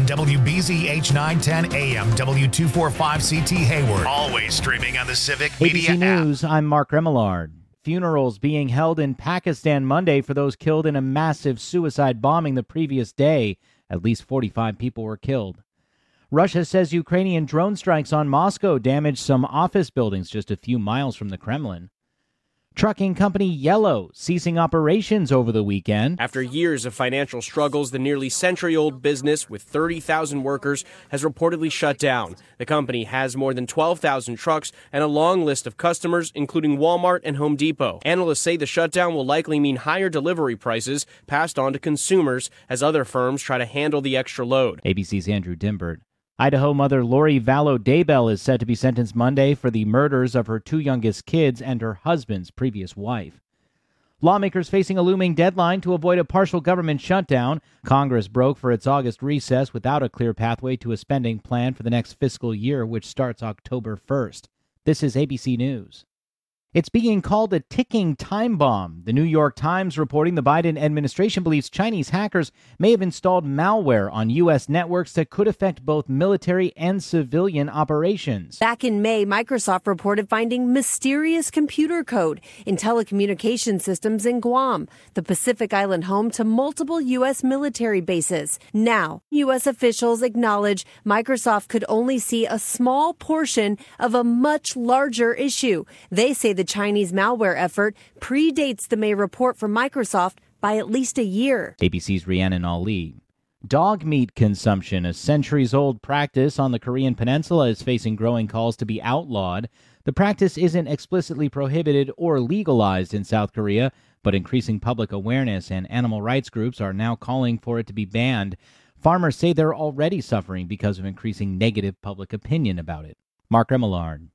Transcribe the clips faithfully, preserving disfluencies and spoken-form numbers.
and W B Z H nine ten A M, W two forty-five C T Hayward. Always streaming on the Civic A B C Media app. News, I'm Mark Remillard. Funerals being held in Pakistan Monday for those killed in a massive suicide bombing the previous day. At least forty-five people were killed. Russia says Ukrainian drone strikes on Moscow damaged some office buildings just a few miles from the Kremlin. Trucking company Yellow ceasing operations over the weekend. After years of financial struggles, the nearly century-old business with thirty thousand workers has reportedly shut down. The company has more than twelve thousand trucks and a long list of customers, including Walmart and Home Depot. Analysts say the shutdown will likely mean higher delivery prices passed on to consumers as other firms try to handle the extra load. A B C's Andrew Dimbert. Idaho mother Lori Vallow Daybell is set to be sentenced Monday for the murders of her two youngest kids and her husband's previous wife. Lawmakers facing a looming deadline to avoid a partial government shutdown. Congress broke for its August recess without a clear pathway to a spending plan for the next fiscal year, which starts October first. This is A B C News. It's being called a ticking time bomb. The New York Times reporting the Biden administration believes Chinese hackers may have installed malware on U S networks that could affect both military and civilian operations. Back in May, Microsoft reported finding mysterious computer code in telecommunication systems in Guam, the Pacific Island home to multiple U S military bases. Now, U S officials acknowledge Microsoft could only see a small portion of a much larger issue. They say the The Chinese malware effort predates the May report from Microsoft by at least a year. A B C's Rhiannon Ali. Dog meat consumption, a centuries-old practice on the Korean peninsula, is facing growing calls to be outlawed. The practice isn't explicitly prohibited or legalized in South Korea, but increasing public awareness and animal rights groups are now calling for it to be banned. Farmers say they're already suffering because of increasing negative public opinion about it. Mark Remillard,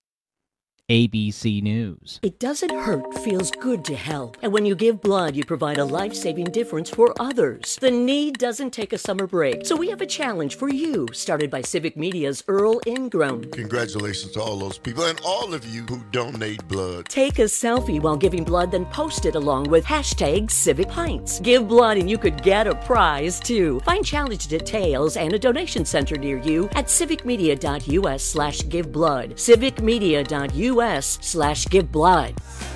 A B C News. It doesn't hurt, feels good to help. And when you give blood, you provide a life-saving difference for others. The need doesn't take a summer break. So we have a challenge for you, started by Civic Media's Earl Ingram. Congratulations to all those people and all of you who donate blood. Take a selfie while giving blood, then post it along with hashtag Civic Pints. Give blood and you could get a prize, too. Find challenge details and a donation center near you at civicmedia.us slash give blood. civicmedia.us slash give blood.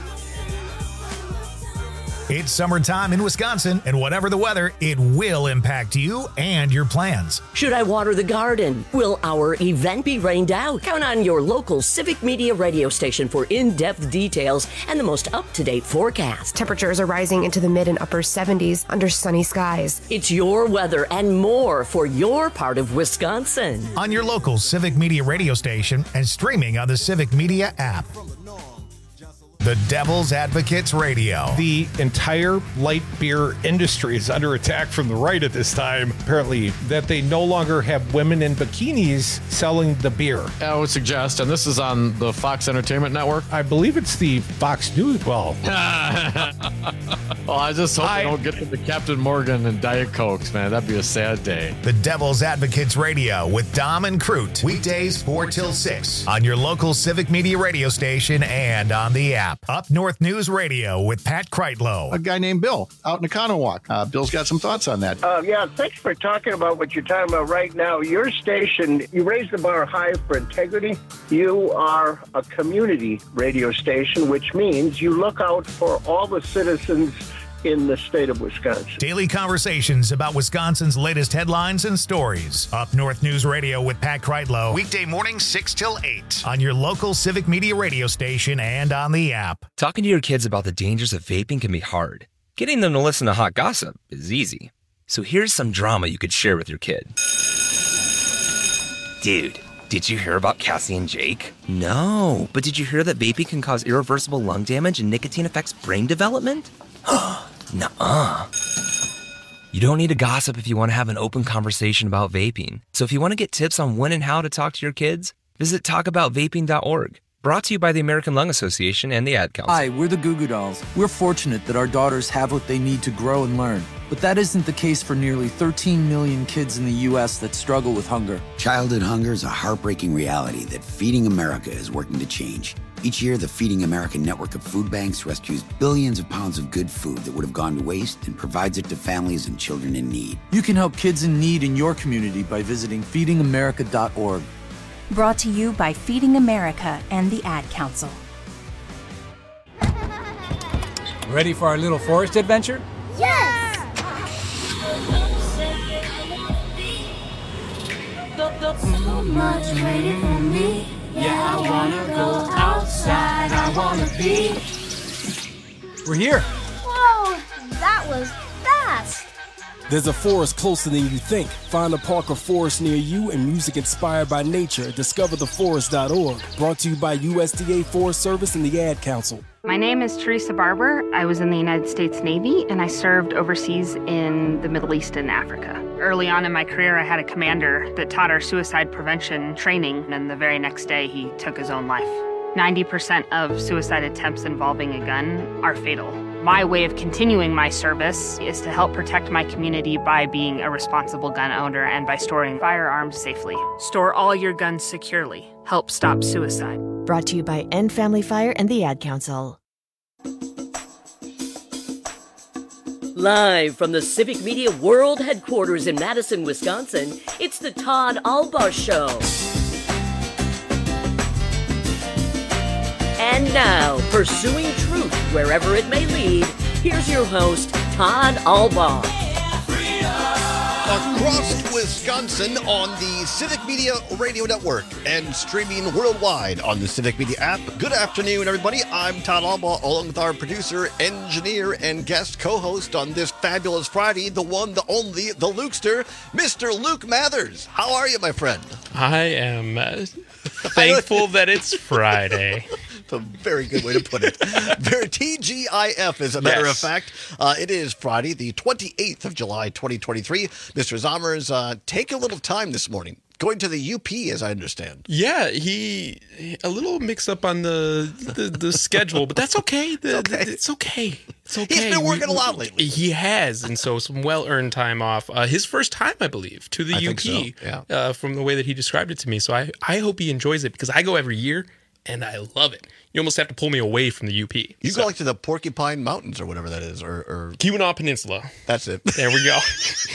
It's summertime in Wisconsin, and whatever the weather, it will impact you and your plans. Should I water the garden? Will our event be rained out? Count on your local Civic Media radio station for in-depth details and the most up-to-date forecast. Temperatures are rising into the mid and upper seventies under sunny skies. It's your weather and more for your part of Wisconsin. On your local Civic Media radio station and streaming on the Civic Media app. The Devil's Advocates Radio. The entire light beer industry is under attack from the right at this time. Apparently, that they no longer have women in bikinis selling the beer. I would suggest, and this is on the Fox Entertainment Network. I believe it's the Fox News. Well, well, I just hope I, they don't get to the Captain Morgan and Diet Cokes, man. That'd be a sad day. The Devil's Advocates Radio with Dom and Crute. Weekdays four till six on your local Civic Media radio station and on the app. Up North News Radio with Pat Kreitlow. A guy named Bill out in Economowoc. Uh, Bill's got some thoughts on that. Uh, yeah, thanks for talking about what you're talking about right now. Your station, you raise the bar high for integrity. You are a community radio station, which means you look out for all the citizens in the state of Wisconsin. Daily conversations about Wisconsin's latest headlines and stories. Up North News Radio with Pat Kreitlow. Weekday mornings six till eight on your local Civic Media radio station and on the app. Talking to your kids about the dangers of vaping can be hard. Getting them to listen to hot gossip is easy. So here's some drama you could share with your kid. Dude, did you hear about Cassie and Jake? No, but did you hear that vaping can cause irreversible lung damage and nicotine affects brain development? Nuh-uh. You don't need to gossip if you want to have an open conversation about vaping. So if you want to get tips on when and how to talk to your kids, visit talk about vaping dot org. Brought to you by the American Lung Association and the Ad Council. Hi, we're the Goo Goo Dolls. We're fortunate that our daughters have what they need to grow and learn. But that isn't the case for nearly thirteen million kids in the U S that struggle with hunger. Childhood hunger is a heartbreaking reality that Feeding America is working to change. Each year, the Feeding America network of food banks rescues billions of pounds of good food that would have gone to waste and provides it to families and children in need. You can help kids in need in your community by visiting feeding america dot org. Brought to you by Feeding America and the Ad Council. Ready for our little forest adventure? Yes! So much waiting for me. Yeah, I wanna go outside. I wanna be. We're here. Whoa, that was fast. There's a forest closer than you think. Find a park or forest near you and music inspired by nature. Discover the forest dot org. Brought to you by U S D A Forest Service and the Ad Council. My name is Teresa Barber. I was in the United States Navy, and I served overseas in the Middle East and Africa. Early on in my career, I had a commander that taught our suicide prevention training, and the very next day, he took his own life. ninety percent of suicide attempts involving a gun are fatal. My way of continuing my service is to help protect my community by being a responsible gun owner and by storing firearms safely. Store all your guns securely. Help stop suicide. Brought to you by End Family Fire and the Ad Council. Live from the Civic Media World Headquarters in Madison, Wisconsin, it's the Todd Albaugh Show. And now, pursuing truth wherever it may lead, here's your host, Todd Albaugh. Across Wisconsin on the Civic Media Radio Network and streaming worldwide on the Civic Media app. Good afternoon, everybody. I'm Todd Albaugh, along with our producer, engineer, and guest co-host on this fabulous Friday, the one, the only, the Lukester, Mister Luke Mathers. How are you, my friend? I am uh, thankful that it's Friday. A very good way to put it. Very T G I F, as a matter yes. of fact. Uh, it is Friday, the twenty-eighth of July, twenty twenty-three. Mister Zommers, uh, take a little time this morning. Going to the U P, as I understand. Yeah, he a little mixed up on the the, the schedule, but that's okay. The, okay. The, it's okay. It's okay. He's been working we, a lot lately. He has, and so some well-earned time off. Uh, his first time, I believe, to the I U P. So. Yeah. Uh, from the way that he described it to me. So I, I hope he enjoys it because I go every year, and I love it. You almost have to pull me away from the U P. You so. go like to the Porcupine Mountains or whatever that is, or, or... Keweenaw Peninsula. That's it. There we go.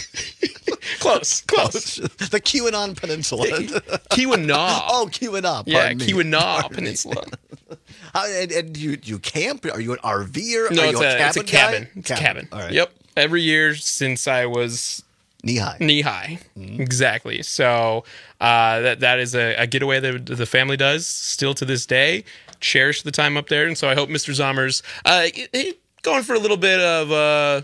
Close, close. The Keweenaw Peninsula. Keweenaw. Oh, Keweenaw. Yeah, me. Keweenaw Peninsula. How, and and you, you camp? Are you an RVer? No, Are it's you a, a, cabin it's a cabin. Guy? It's cabin. a cabin. All right. Yep. Every year since I was... Knee high. Knee high. Mm-hmm. Exactly. So uh, that that is a, a getaway that the family does still to this day. Cherish the time up there. And so I hope Mister Zommers uh, going for a little bit of uh,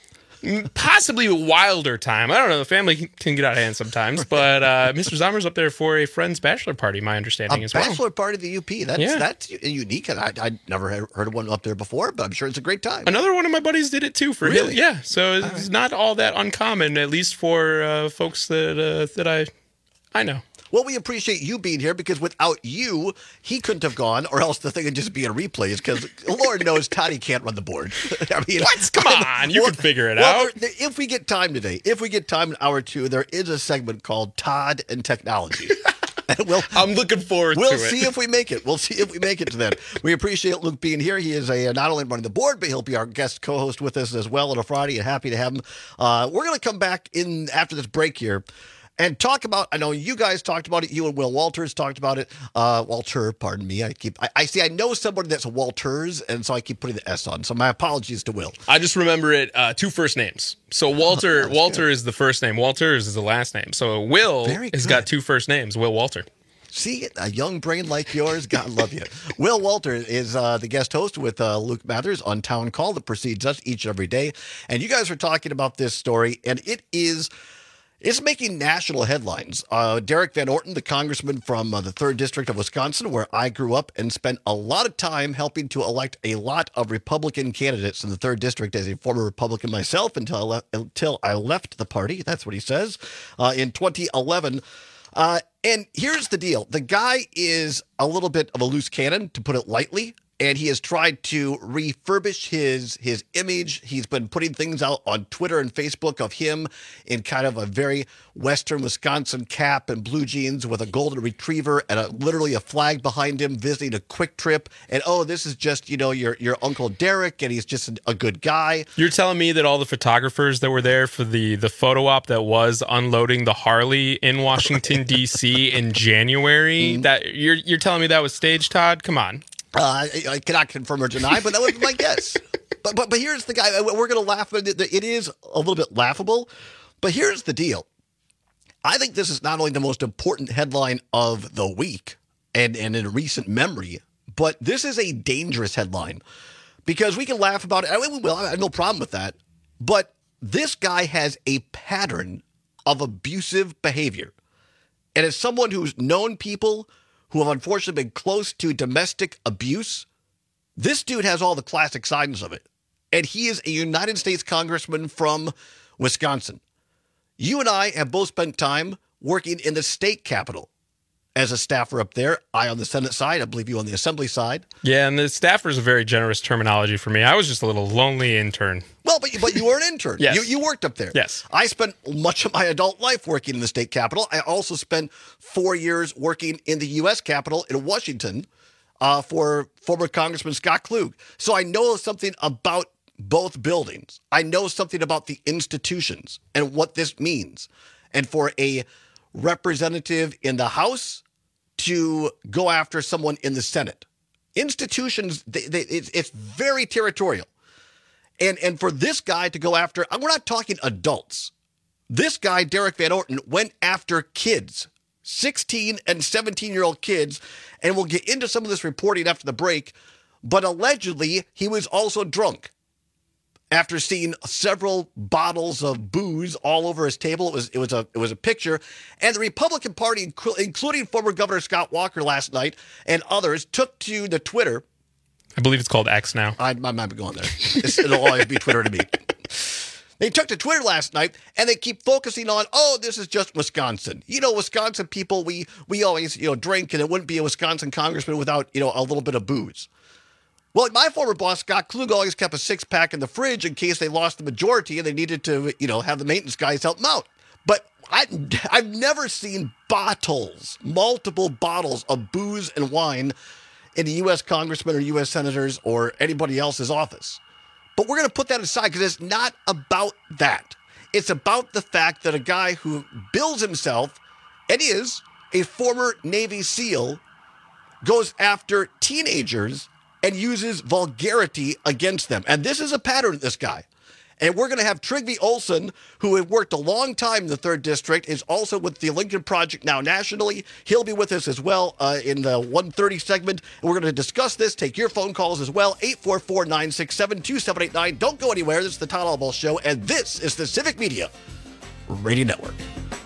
possibly a wilder time. I don't know. The family can get out of hand sometimes. But uh, Mister Zommers up there for a friend's bachelor party, my understanding a as well. Bachelor party at the U P. That's, yeah. that's unique. And I, I'd never heard of one up there before, but I'm sure it's a great time. Another one of my buddies did it too for really? him. Yeah. So it's right. not all that uncommon, at least for uh, folks that uh, that I I know. Well, we appreciate you being here because without you, he couldn't have gone, or else the thing would just be in replays because Lord knows Toddy can't run the board. I mean, what? Come on, you well, can figure it well, out. There, if we get time today, if we get time in hour two, there is a segment called Todd and Technology. And we'll, I'm looking forward we'll to it. We'll see if we make it. We'll see if we make it to that. We appreciate Luke being here. He is a not only running the board, but he'll be our guest co-host with us as well on a Friday, and happy to have him. Uh, we're going to come back in after this break here and talk about, I know you guys talked about it, you and Will Walters talked about it. Uh, Walter, pardon me. I keep, I, I see, I know somebody that's a Walters, and so I keep putting the S on. So my apologies to Will. I just remember it, uh, two first names. So Walter, oh, Walter good. is the first name. Walters is the last name. So Will has got two first names, Will Walter. See, a young brain like yours, God love you. Will Walter is uh, the guest host with uh, Luke Mathers on Town Call that precedes us each and every day. And you guys are talking about this story, and it is... It's making national headlines. Uh, Derek Van Orton, the congressman from uh, the third District of Wisconsin, where I grew up and spent a lot of time helping to elect a lot of Republican candidates in the third District as a former Republican myself until I, le- until I left the party. That's what he says, uh, in twenty eleven. Uh, and here's the deal. The guy is a little bit of a loose cannon, to put it lightly. and he has tried to refurbish his his image. He's been putting things out on Twitter and Facebook of him in kind of a very Western Wisconsin cap and blue jeans with a golden retriever and a, literally a flag behind him, visiting a Quick Trip. And oh, this is just, you know, your your Uncle Derek, and he's just a good guy. You're telling me that all the photographers that were there for the the photo op that was unloading the Harley in Washington D C in January, mm-hmm. that you're you're telling me that was staged, Todd? Come on. Uh, I, I cannot confirm or deny, but that was my guess. But but but here's the guy. We're going to laugh at it. It is a little bit laughable, but here's the deal. I think this is not only the most important headline of the week and, and in recent memory, but this is a dangerous headline because we can laugh about it. I mean, we will. I have no problem with that. But this guy has a pattern of abusive behavior. And as someone who's known people who have unfortunately been close to domestic abuse, this dude has all the classic signs of it. And he is a United States congressman from Wisconsin. You and I have both spent time working in the state capitol as a staffer up there. I on the Senate side, I believe you on the Assembly side. Yeah, and the staffer is a very generous terminology for me. I was just a little lonely intern. Well, but, but you were an intern. Yes. You, you worked up there. Yes. I spent much of my adult life working in the state capitol. I also spent four years working in the U S Capitol in Washington uh, for former Congressman Scott Klug. So I know something about both buildings. I know something about the institutions and what this means. And for a representative in the House to go after someone in the Senate. Institutions, they, they, it's, it's very territorial. And and for this guy to go after, we're not talking adults. This guy, Derek Van Orton, went after kids, sixteen and seventeen-year-old kids, and we'll get into some of this reporting after the break, but allegedly he was also drunk. After seeing several bottles of booze all over his table, it was it was a it was a picture, and the Republican Party, including former Governor Scott Walker last night and others, took to the Twitter. I believe it's called X now. I, I might be going there. It's, it'll always be Twitter to me. They took to Twitter last night, and they keep focusing on, oh, this is just Wisconsin. You know, Wisconsin people, we we always you know drink, and it wouldn't be a Wisconsin congressman without you know a little bit of booze. Well, my former boss, Scott Klug, always kept a six-pack in the fridge in case they lost the majority and they needed to, you know, have the maintenance guys help them out. But I, I've never seen bottles, multiple bottles of booze and wine in the U S congressman or U S senators or anybody else's office. But we're going to put that aside because it's not about that. It's about the fact that a guy who bills himself and is a former Navy SEAL goes after teenagers and uses vulgarity against them. And this is a pattern, this guy. And we're going to have Trygve Olsen, who had worked a long time in the third District, is also with the Lincoln Project now nationally. He'll be with us as well uh, in the one thirty segment. And we're going to discuss this, take your phone calls as well, eight four four, nine six seven, two seven eight nine. Don't go anywhere. This is the Todd Albaugh Show, and this is the Civic Media Radio Network.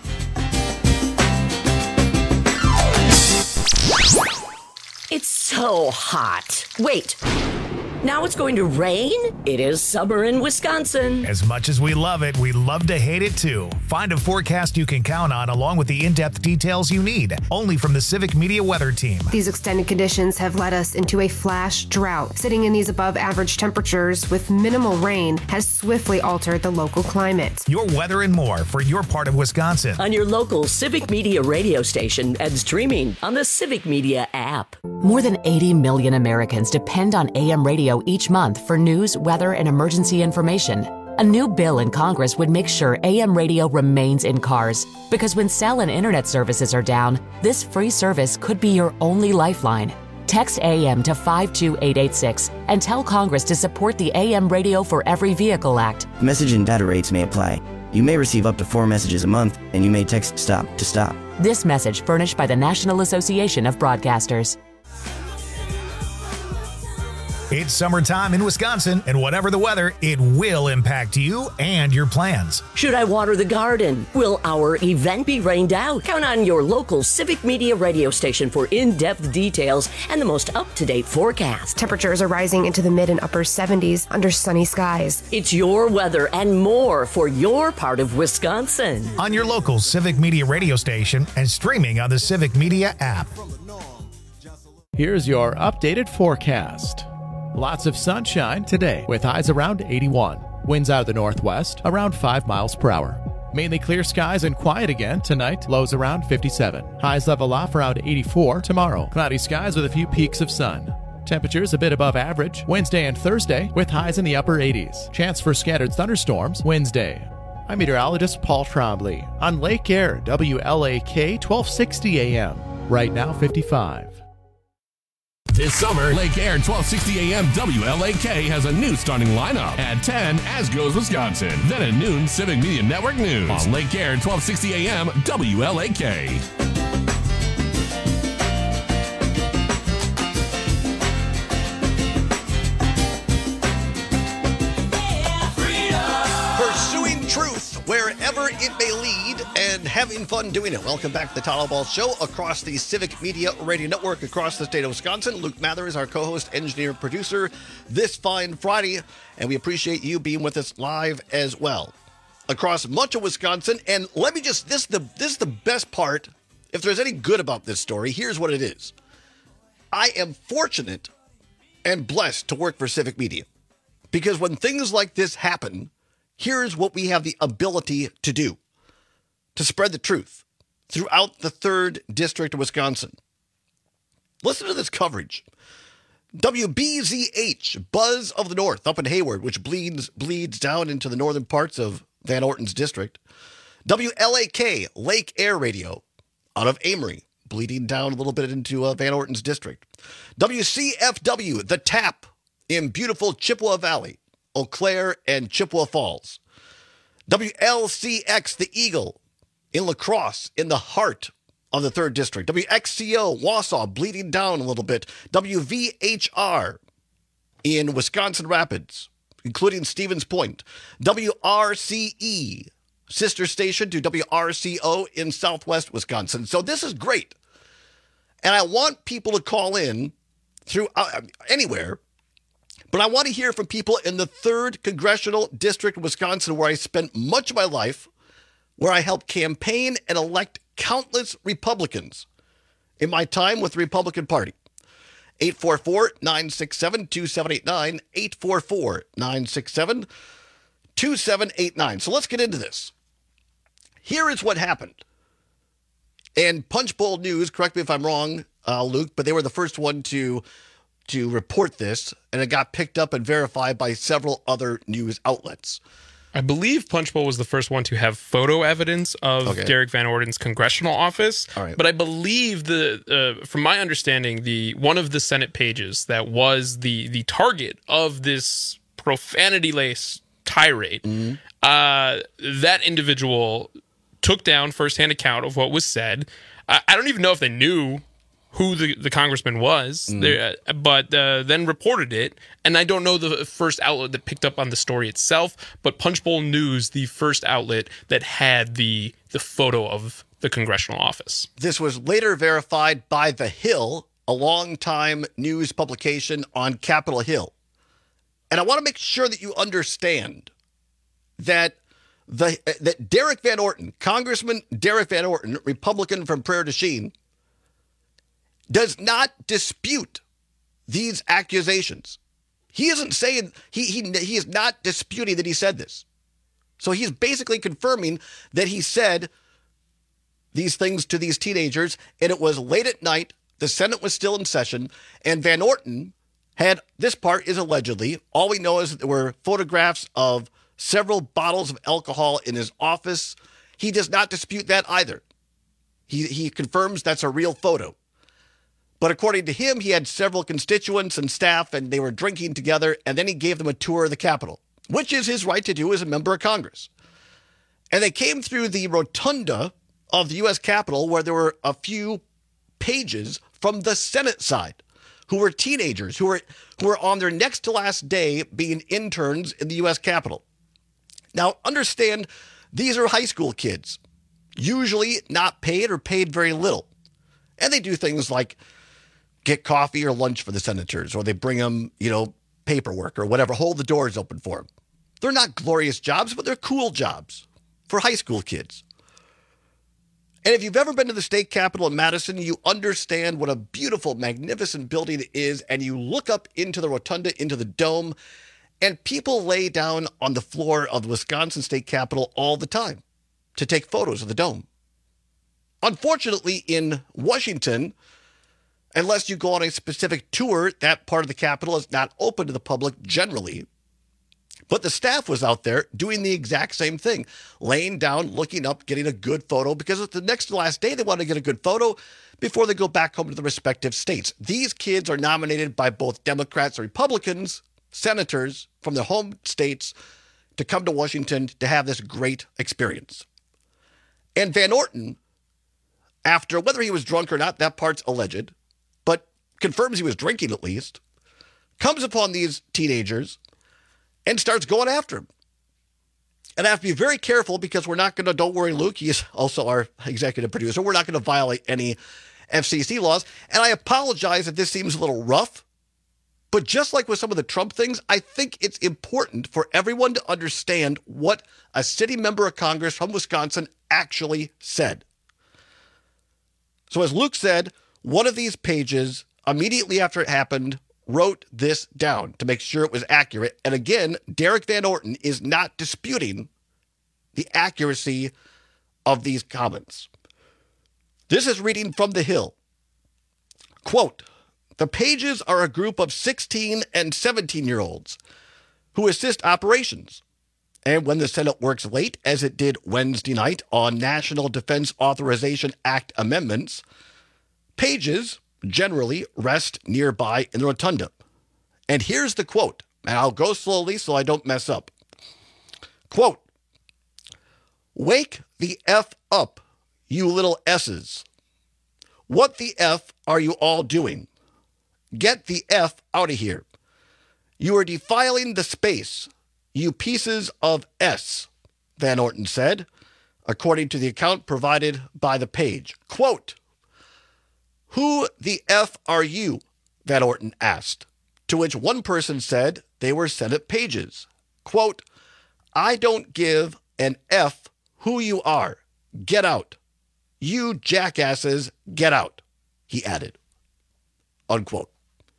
It's so hot. Wait. Now it's going to rain? It is summer in Wisconsin. As much as we love it, we love to hate it too. Find a forecast you can count on along with the in-depth details you need. Only from the Civic Media Weather Team. These extended conditions have led us into a flash drought. Sitting in these above average temperatures with minimal rain has swiftly altered the local climate. Your weather and more for your part of Wisconsin. On your local Civic Media radio station and streaming on the Civic Media app. More than eighty million Americans depend on A M radio each month for news, weather, and emergency information. A new bill in Congress would make sure A M radio remains in cars, because when cell and internet services are down, this free service could be your only lifeline. Text A M to five two eight eight six and tell Congress to support the A M Radio for Every Vehicle Act. Message and data rates may apply. You may receive up to four messages a month, and you may text STOP to stop. This message furnished by the National Association of Broadcasters. It's summertime in Wisconsin, and whatever the weather, it will impact you and your plans. Should I water the garden? Will our event be rained out? Count on your local Civic Media radio station for in-depth details and the most up-to-date forecast. Temperatures are rising into the mid and upper seventies under sunny skies. It's your weather and more for your part of Wisconsin. On your local Civic Media radio station and streaming on the Civic Media app. Here's your updated forecast. Lots of sunshine today with highs around eighty-one. Winds out of the northwest around five miles per hour. Mainly clear skies and quiet again tonight, lows around fifty-seven. Highs level off around eighty-four tomorrow. Cloudy skies with a few peaks of sun. Temperatures a bit above average Wednesday and Thursday with highs in the upper eighties. Chance for scattered thunderstorms Wednesday. I'm meteorologist Paul Trombley on Lake Air, W L A K twelve sixty A M. Right now fifty-five. This summer, Lake Air twelve sixty A M W L A K has a new starting lineup. At ten, As Goes Wisconsin. Then at noon, Civic Media Network News. On Lake Air twelve sixty A M W L A K. Pursuing truth wherever it may lead and having fun doing it. Welcome back to the Todd Ball Show across the Civic Media Radio Network across the state of Wisconsin. Luke Mather is our co-host, engineer, producer this fine Friday, and we appreciate you being with us live as well across much of Wisconsin. And let me just, this is the, this is the best part. If there's any good about this story, here's what it is. I am fortunate and blessed to work for Civic Media because when things like this happen, here's what we have the ability to do. To spread the truth throughout the third District of Wisconsin. Listen to this coverage. W B Z H, Buzz of the North, up in Hayward, which bleeds bleeds down into the northern parts of Van Orton's district. W L A K, Lake Air Radio, out of Amory, bleeding down a little bit into uh, Van Orton's district. W C F W, The Tap, in beautiful Chippewa Valley, Eau Claire and Chippewa Falls. W L C X, The Eagle, in La Crosse, in the heart of the third District. W X C O, Wausau, bleeding down a little bit. W V H R in Wisconsin Rapids, including Stevens Point. W R C E, sister station to W R C O in Southwest Wisconsin. So this is great. And I want people to call in through uh, anywhere, but I want to hear from people in the third Congressional District of Wisconsin, where I spent much of my life, where I helped campaign and elect countless Republicans in my time with the Republican Party. eight four four, nine six seven, two seven eight nine, eight four four, nine six seven, two seven eight nine. So let's get into this. Here is what happened. And Punchbowl News, correct me if I'm wrong, uh, Luke, but they were the first one to, to report this, and it got picked up and verified by several other news outlets. I believe Punchbowl was the first one to have photo evidence of okay. Derek Van Orden's congressional office. All right. But I believe the, uh, from my understanding, the one of the Senate pages that was the the target of this profanity-laced tirade, mm-hmm. uh, that individual took down firsthand account of what was said. I, I don't even know if they knew who the, the congressman was, mm. there, uh, but uh, then reported it. And I don't know the first outlet that picked up on the story itself, but Punchbowl News, the first outlet that had the the photo of the congressional office. This was later verified by The Hill, a longtime news publication on Capitol Hill. And I want to make sure that you understand that the that Derek Van Orton, Congressman Derek Van Orton, Republican from Prairie du Chien, does not dispute these accusations. He isn't saying, he, he, he is not disputing that he said this. So he's basically confirming that he said these things to these teenagers, and it was late at night, the Senate was still in session, and Van Orton had, this part is allegedly, all we know is that there were photographs of several bottles of alcohol in his office. He does not dispute that either. He, he confirms that's a real photo. But according to him, he had several constituents and staff, and they were drinking together, and then he gave them a tour of the Capitol, which is his right to do as a member of Congress. And they came through the rotunda of the U S Capitol, where there were a few pages from the Senate side, who were teenagers, who were, who were on their next to last day being interns in the U S Capitol. Now, understand, these are high school kids, usually not paid or paid very little. And they do things like get coffee or lunch for the senators, or they bring them, you know, paperwork or whatever, hold the doors open for them. They're not glorious jobs, but they're cool jobs for high school kids. And if you've ever been to the state capitol in Madison, you understand what a beautiful, magnificent building it is. And you look up into the rotunda, into the dome, and people lay down on the floor of the Wisconsin State Capitol all the time to take photos of the dome. Unfortunately, in Washington, unless you go on a specific tour, that part of the Capitol is not open to the public generally. But the staff was out there doing the exact same thing, laying down, looking up, getting a good photo, because it's the next to last day they want to get a good photo before they go back home to the respective states. These kids are nominated by both Democrats and Republicans, senators from their home states, to come to Washington to have this great experience. And Van Orten, after, whether he was drunk or not, that part's alleged, but confirms he was drinking at least, comes upon these teenagers and starts going after him. And I have to be very careful because we're not going to, don't worry, Luke, he's also our executive producer, we're not going to violate any F C C laws. And I apologize if this seems a little rough, but just like with some of the Trump things, I think it's important for everyone to understand what a city member of Congress from Wisconsin actually said. So as Luke said, one of these pages, immediately after it happened, wrote this down to make sure it was accurate. And again, Derek Van Orten is not disputing the accuracy of these comments. This is reading from The Hill. Quote, "The pages are a group of sixteen and seventeen-year-olds who assist operations. And when the Senate works late, as it did Wednesday night on National Defense Authorization Act amendments, pages generally rest nearby in the rotunda." And here's the quote, and I'll go slowly so I don't mess up. Quote, "Wake the F up, you little S's. What the F are you all doing? Get the F out of here. You are defiling the space, you pieces of S," Van Orten said, according to the account provided by the page. Quote, "Who the F are you?" Van Orten asked, to which one person said they were Senate pages. Quote, "I don't give an F who you are. Get out. You jackasses, get out," he added. Unquote.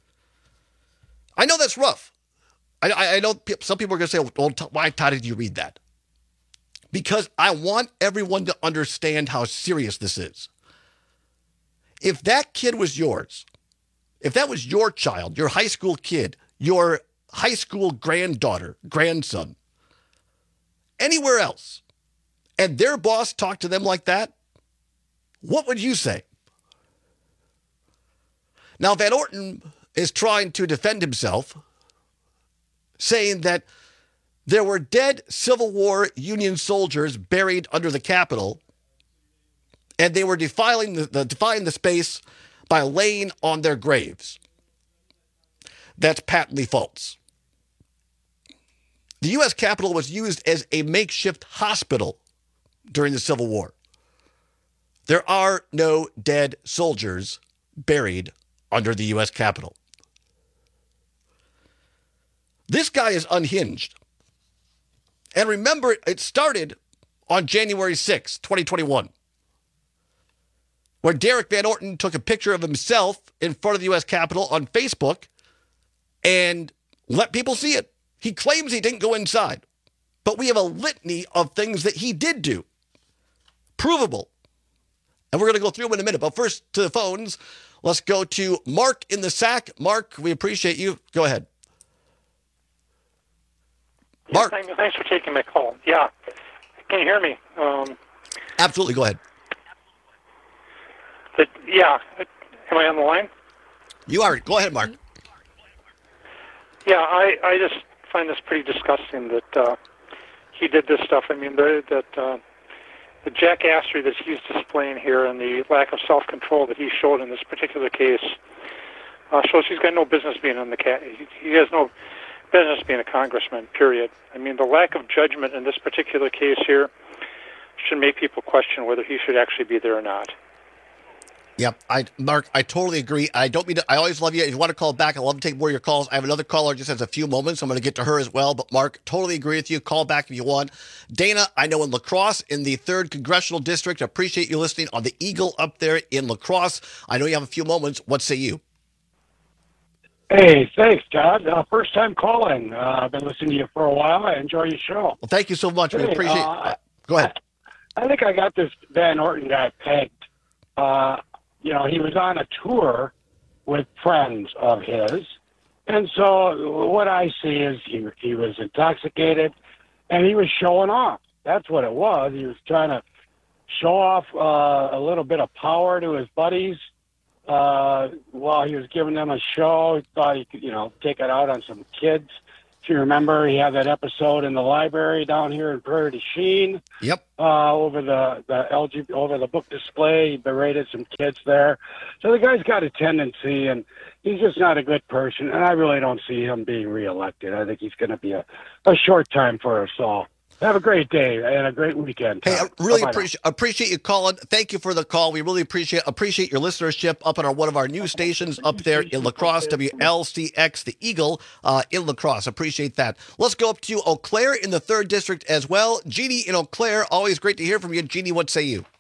I know that's rough. I, I, I know some people are going to say, well, why, Todd, did you read that? Because I want everyone to understand how serious this is. If that kid was yours, if that was your child, your high school kid, your high school granddaughter, grandson, anywhere else, and their boss talked to them like that, what would you say? Now, Van Orten is trying to defend himself, saying that there were dead Civil War Union soldiers buried under the Capitol, and they were defiling the, the, defying the space by laying on their graves. That's patently false. The U S Capitol was used as a makeshift hospital during the Civil War. There are no dead soldiers buried under the U S Capitol. This guy is unhinged. And remember, it started on January sixth, twenty twenty-one, where Derek Van Orten took a picture of himself in front of the U S Capitol on Facebook and let people see it. He claims he didn't go inside, but we have a litany of things that he did do. Provable. And we're going to go through them in a minute. But first, to the phones, let's go to Mark in the Sack. Mark, we appreciate you. Go ahead. Mark. Yeah, thanks for taking my call. Yeah. Can you hear me? Um, Absolutely. Go ahead. But, yeah. Am I on the line? You are. Go ahead, Mark. Yeah, I, I just find this pretty disgusting that uh, he did this stuff. I mean, the, that uh, the jackassery that he's displaying here and the lack of self-control that he showed in this particular case uh, shows he's got no business being on the cat. He, he has no business being a congressman, period. I mean, the lack of judgment in this particular case here should make people question whether he should actually be there or not. Yep, I Mark, I totally agree. I don't mean to, I always love you. If you want to call back, I love to take more of your calls. I have another caller just has a few moments. I'm going to get to her as well. But Mark, totally agree with you. Call back if you want. Dana, I know in La Crosse, in the third Congressional District, appreciate you listening on the Eagle up there in La Crosse. I know you have a few moments. What say you? Hey, thanks, Todd. Uh, first time calling. Uh, I've been listening to you for a while. I enjoy your show. Well, thank you so much. We Hey, appreciate uh, Go ahead. I think I got this Van Orton guy pegged. Uh, you know, he was on a tour with friends of his. And so what I see is he, he was intoxicated and he was showing off. That's what it was. He was trying to show off uh, a little bit of power to his buddies uh, while he was giving them a show. He thought he could, you know, take it out on some kids. If you remember, he had that episode in the library down here in Prairie du Chien. Yep. Uh, over the the L G over the book display, he berated some kids there. So the guy's got a tendency, and he's just not a good person. And I really don't see him being reelected. I think he's going to be a, a short time for us all. Have a great day and a great weekend. Hey, I really Bye-bye appreciate appreciate you calling. Thank you for the call. We really appreciate appreciate your listenership up on our one of our news stations up there in La Crosse, W L C X, the Eagle uh, in La Crosse. Appreciate that. Let's go up to Eau Claire in the third district as well. Jeannie in Eau Claire, always great to hear from you. Jeannie, what say you?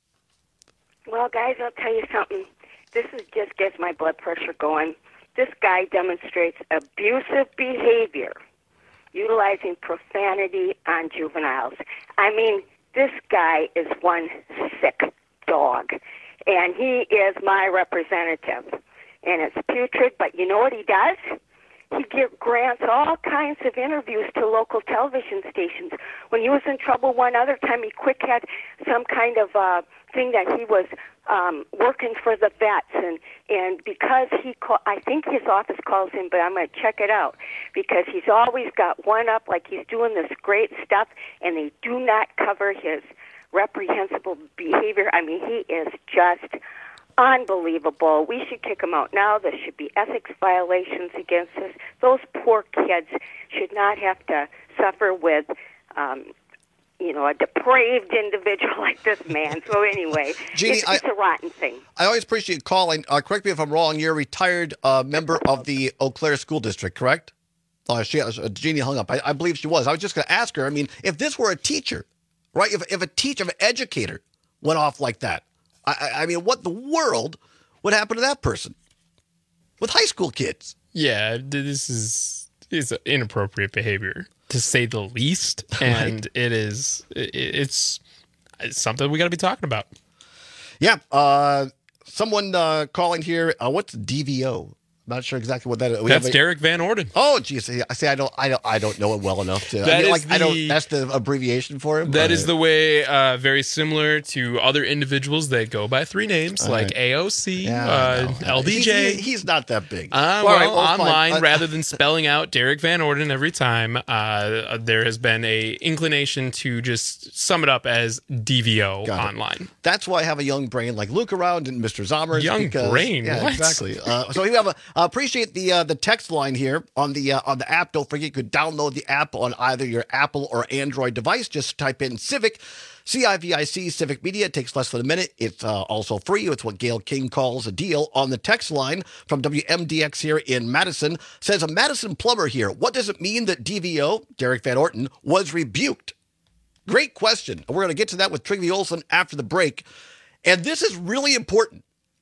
Well, guys, I'll tell you something. This is just gets my blood pressure going. This guy demonstrates abusive behavior, utilizing profanity on juveniles. I mean, this guy is one sick dog, and he is my representative. And it's putrid, but you know what he does? He give, grants all kinds of interviews to local television stations. When he was in trouble one other time, he quick had some kind of uh, thing that he was um, working for the vets, and and because he, call, I think his office calls him, but I'm going to check it out, because he's always got one up, like he's doing this great stuff, and they do not cover his reprehensible behavior. I mean, he is just unbelievable. We should kick him out now. There should be ethics violations against us. Those poor kids should not have to suffer with, um, you know, a depraved individual like this man. So anyway, Jeannie, it's, it's I, a rotten thing. I always appreciate you calling. Uh, correct me if I'm wrong. You're a retired uh, member of the Eau Claire School District, correct? Oh, she, uh, Jeannie hung up. I, I believe she was. I was just going to ask her. I mean, if this were a teacher, right? If if a teacher, if an educator went off like that, I, I mean, what the world would happen to that person with high school kids? Yeah, this is is inappropriate behavior, to say the least, and it is it, it's, it's something we got to be talking about. Yeah, uh, someone uh, calling here. Uh, what's D V O? Not sure exactly what that is. We That's have a- Derek Van Orden. Oh, geez. I say I don't. I don't. I don't know it well enough to. I That mean, is like I don't. the- That's the abbreviation for him. That but- is the way, uh, very similar to other individuals that go by three names, All like right. A O C, Yeah, I uh, know. L D J. He's, he- he's not that big. Uh, All well, right, well, fine. online, Uh, rather than spelling out Derek Van Orden every time, uh, there has been a inclination to just sum it up as D V O Got it. online. That's why I have a young brain like Luke around and Mister Zommers. Young because, brain? Yeah, What? exactly. Uh, so we have a uh, appreciate the uh, the text line here on the uh, on the app. Don't forget you could download the app on either your Apple or Android device. Just type in Civic. C I V I C, Civic Media. It takes less than a minute. It's uh, also free. It's what Gail King calls a deal. On the text line from W M D X here in Madison, says a Madison plumber here. What does it mean that D V O, Derek Van Orton, was rebuked? Great question. We're going to get to that with Trygve Olsen after the break. And this is really important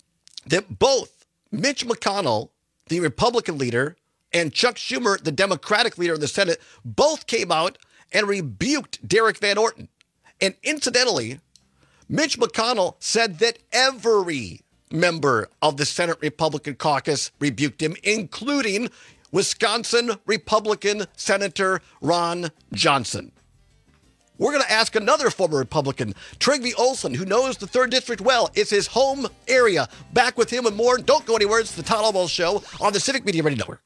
that both Mitch McConnell, the Republican leader, and Chuck Schumer, the Democratic leader in the Senate, both came out and rebuked Derek Van Orton. And incidentally, Mitch McConnell said that every member of the Senate Republican caucus rebuked him, including Wisconsin Republican Senator Ron Johnson. We're going to ask another former Republican, Trygve Olsen, who knows the third District well. It's his home area. Back with him and more. Don't go anywhere. It's the Todd Almost Show on the Civic Media Radio Network.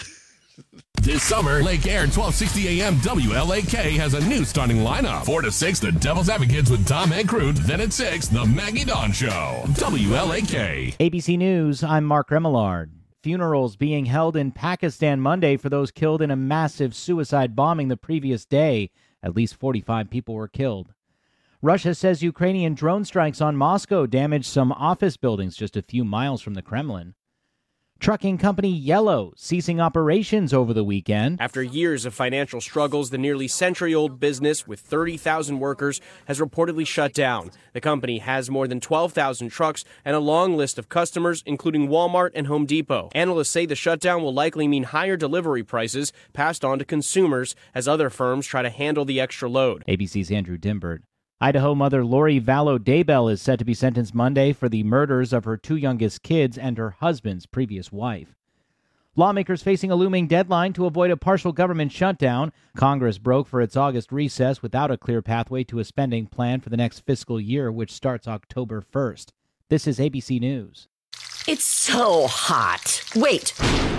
This summer, Lake Air twelve sixty A M W L A K has a new starting lineup. four to six, the Devil's Advocates with Tom and Crute. Then at six, the Maggie Dawn Show. W L A K. A B C News, I'm Mark Remillard. Funerals being held in Pakistan Monday for those killed in a massive suicide bombing the previous day. At least forty-five people were killed. Russia says Ukrainian drone strikes on Moscow damaged some office buildings just a few miles from the Kremlin. Trucking company Yellow ceasing operations over the weekend. After years of financial struggles, the nearly century-old business with thirty thousand workers has reportedly shut down. The company has more than twelve thousand trucks and a long list of customers, including Walmart and Home Depot. Analysts say the shutdown will likely mean higher delivery prices passed on to consumers as other firms try to handle the extra load. A B C's Andrew Dimbert. Idaho mother Lori Vallow Daybell is set to be sentenced Monday for the murders of her two youngest kids and her husband's previous wife. Lawmakers facing a looming deadline to avoid a partial government shutdown. Congress broke for its August recess without a clear pathway to a spending plan for the next fiscal year, which starts October first. This is A B C News. It's so hot. Wait.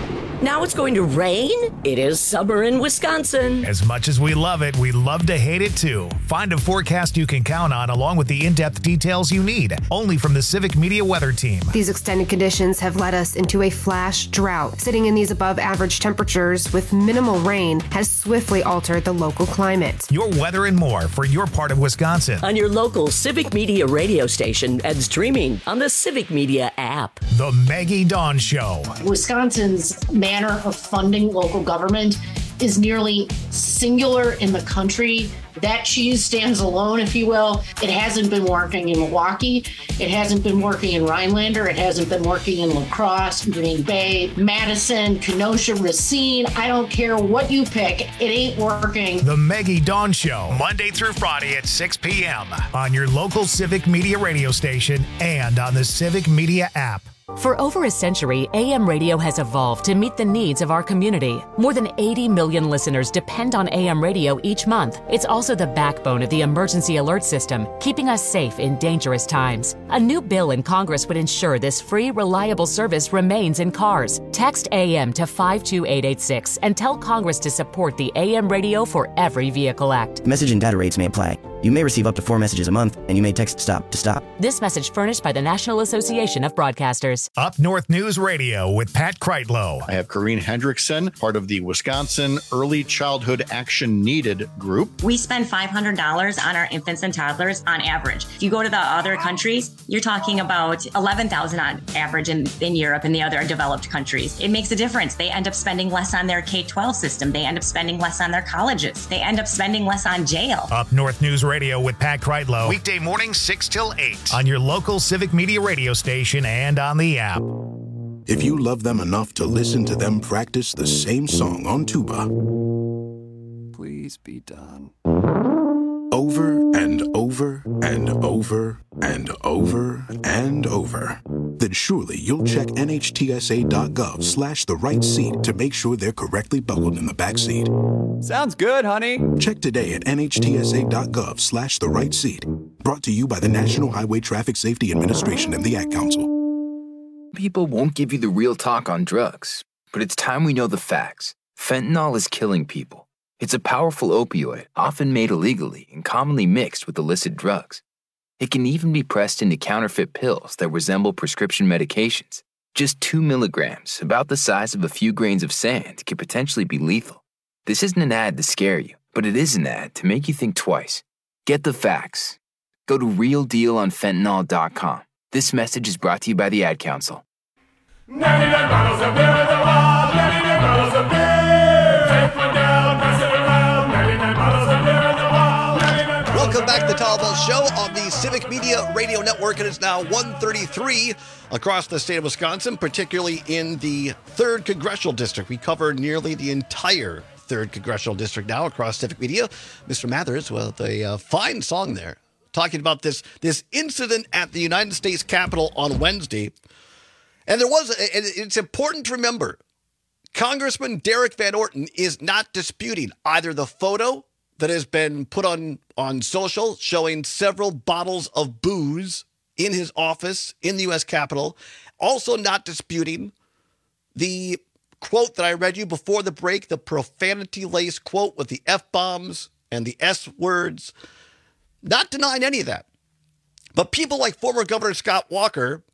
Now it's going to rain? It is summer in Wisconsin. As much as we love it, we love to hate it too. Find a forecast you can count on along with the in-depth details you need, only from the Civic Media Weather Team. These extended conditions have led us into a flash drought. Sitting in these above average temperatures with minimal rain has swiftly altered the local climate. Your weather and more for your part of Wisconsin. On your local Civic Media radio station and streaming on the Civic Media app. The Maggie Dawn Show. Wisconsin's manner of funding local government is nearly singular in the country. That cheese stands alone, if you will. It hasn't been working in Milwaukee. It hasn't been working in Rhinelander. It hasn't been working in La Crosse, Green Bay, Madison, Kenosha, Racine. I don't care what you pick. It ain't working. The Maggie Dawn Show, Monday through Friday at six p.m. on your local Civic Media radio station and on the Civic Media app. For over a century, A M radio has evolved to meet the needs of our community. More than eighty million listeners depend on A M radio each month. It's also the backbone of the emergency alert system, keeping us safe in dangerous times. A new bill in Congress would ensure this free, reliable service remains in cars. Text A M to five two eight eight six and tell Congress to support the A M Radio for Every Vehicle Act. Message and data rates may apply. You may receive up to four messages a month, and you may text STOP to STOP. This message furnished by the National Association of Broadcasters. Up North News Radio with Pat Kreitlow. I have Corrine Hendrickson, part of the Wisconsin Early Childhood Action Needed group. We spend five hundred dollars on our infants and toddlers on average. If you go to the other countries, you're talking about eleven thousand dollars on average in, in Europe and the other developed countries. It makes a difference. They end up spending less on their K twelve system. They end up spending less on their colleges. They end up spending less on jail. Up North News Radio. Radio with Pat Kreitlow. Weekday mornings six till eight on your local Civic Media radio station and on the app. If you love them enough to listen to them practice the same song on tuba, please be done. Over and over and over and over and over, then surely you'll check nhtsa.gov slash the right seat to make sure they're correctly buckled in the back seat. Sounds good, honey. Check today at nhtsa.gov slash the right seat. Brought to you by the National Highway Traffic Safety Administration and the Ad Council. People won't give you the real talk on drugs, but it's time we know the facts. Fentanyl is killing people. It's a powerful opioid, often made illegally and commonly mixed with illicit drugs. It can even be pressed into counterfeit pills that resemble prescription medications. Just two milligrams, about the size of a few grains of sand, can potentially be lethal. This isn't an ad to scare you, but it is an ad to make you think twice. Get the facts. Go to real deal on fentanyl dot com. This message is brought to you by the Ad Council. ninety-nine bottles of beer in the wall, ninety-nine bottles of beer. Take one down, pass it around, ninety-nine bottles of beer in the wall, ninety-nine bottles. Welcome back to the Talbot Show on the Civic Media Radio Network. It is now one thirty-three across the state of Wisconsin, particularly in the third Congressional District. We cover nearly the entire third Congressional District now across Civic Media. Mister Mathers, well, a uh, fine song there, talking about this, this incident at the United States Capitol on Wednesday. And there was, and it's important to remember, Congressman Derek Van Orton is not disputing either the photo that has been put on, on social showing several bottles of booze in his office in the U S Capitol, also not disputing the quote that I read you before the break, the profanity-laced quote with the F-bombs and the S-words, not denying any of that. But people like former Governor Scott Walker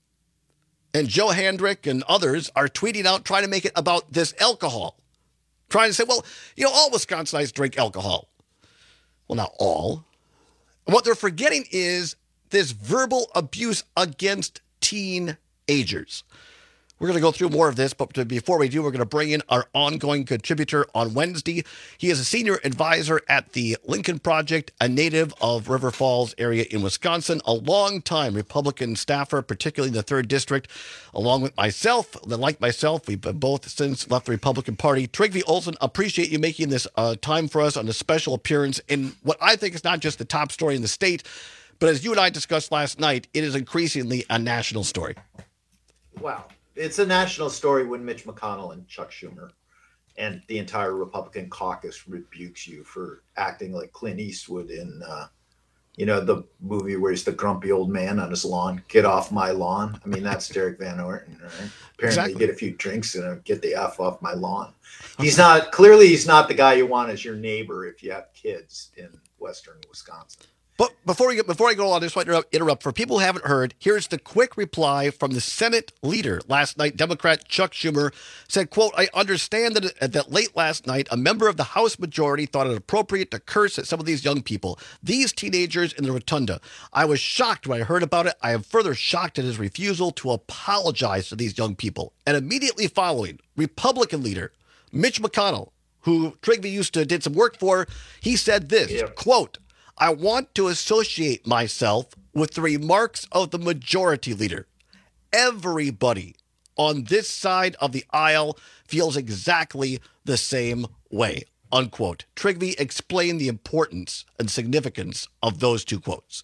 and Joe Hendrick and others are tweeting out, trying to make it about this alcohol. Trying to say, well, you know, all Wisconsinites drink alcohol. Well, not all. What they're forgetting is this verbal abuse against teenagers. We're going to go through more of this, but before we do, we're going to bring in our ongoing contributor on Wednesday. He is a senior advisor at the Lincoln Project, a native of River Falls area in Wisconsin, a longtime Republican staffer, particularly in the third District, along with myself. Like myself, we've both since left the Republican Party. Trygve Olsen, appreciate you making this uh, time for us on a special appearance in what I think is not just the top story in the state, but as you and I discussed last night, it is increasingly a national story. Wow. It's a national story when Mitch McConnell and Chuck Schumer and the entire Republican caucus rebukes you for acting like Clint Eastwood in, uh, you know, the movie where he's the grumpy old man on his lawn. Get off my lawn. I mean, that's Derek Van Orton, right? Apparently, exactly. You get a few drinks and uh, get the F off my lawn. He's not, clearly, he's not the guy you want as your neighbor if you have kids in Western Wisconsin. But before we get, before I go on, I just want to interrupt, interrupt. For people who haven't heard, here's the quick reply from the Senate leader last night. Democrat Chuck Schumer said, quote, I understand that, that late last night, a member of the House majority thought it appropriate to curse at some of these young people, these teenagers in the rotunda. I was shocked when I heard about it. I am further shocked at his refusal to apologize to these young people. And immediately following, Republican leader Mitch McConnell, who Trygve used to did some work for, he said this, yeah. quote, I want to associate myself with the remarks of the majority leader. Everybody on this side of the aisle feels exactly the same way, unquote. Trygve, explain the importance and significance of those two quotes.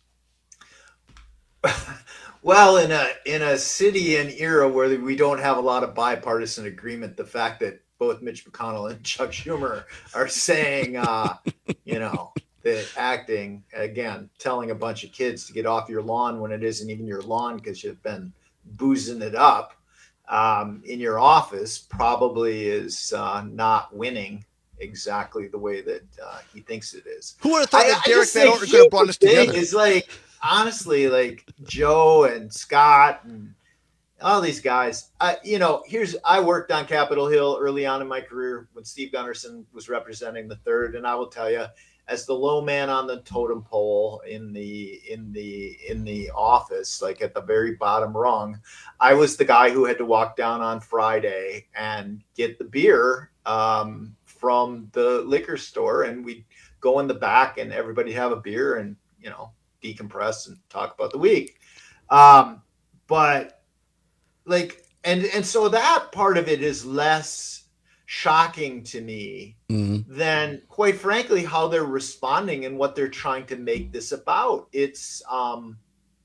Well, in a in a city and era where we don't have a lot of bipartisan agreement, the fact that both Mitch McConnell and Chuck Schumer are saying, uh, you know, that acting, again, telling a bunch of kids to get off your lawn when it isn't even your lawn because you've been boozing it up um, in your office probably is uh, not winning exactly the way that uh, he thinks it is. Who would have thought I, that Derek Van Orton could have brought us together? It's like, honestly, like Joe and Scott and all these guys, I, you know, here's, I worked on Capitol Hill early on in my career when Steve Gunderson was representing the third. And I will tell you, as the low man on the totem pole in the in the in the office, like at the very bottom rung, I was the guy who had to walk down on Friday and get the beer um, from the liquor store, and we'd go in the back and everybody have a beer and, you know, decompress and talk about the week. Um, but like, and and so that part of it is less shocking to me mm-hmm. than, quite frankly, how they're responding and what they're trying to make this about. It's um,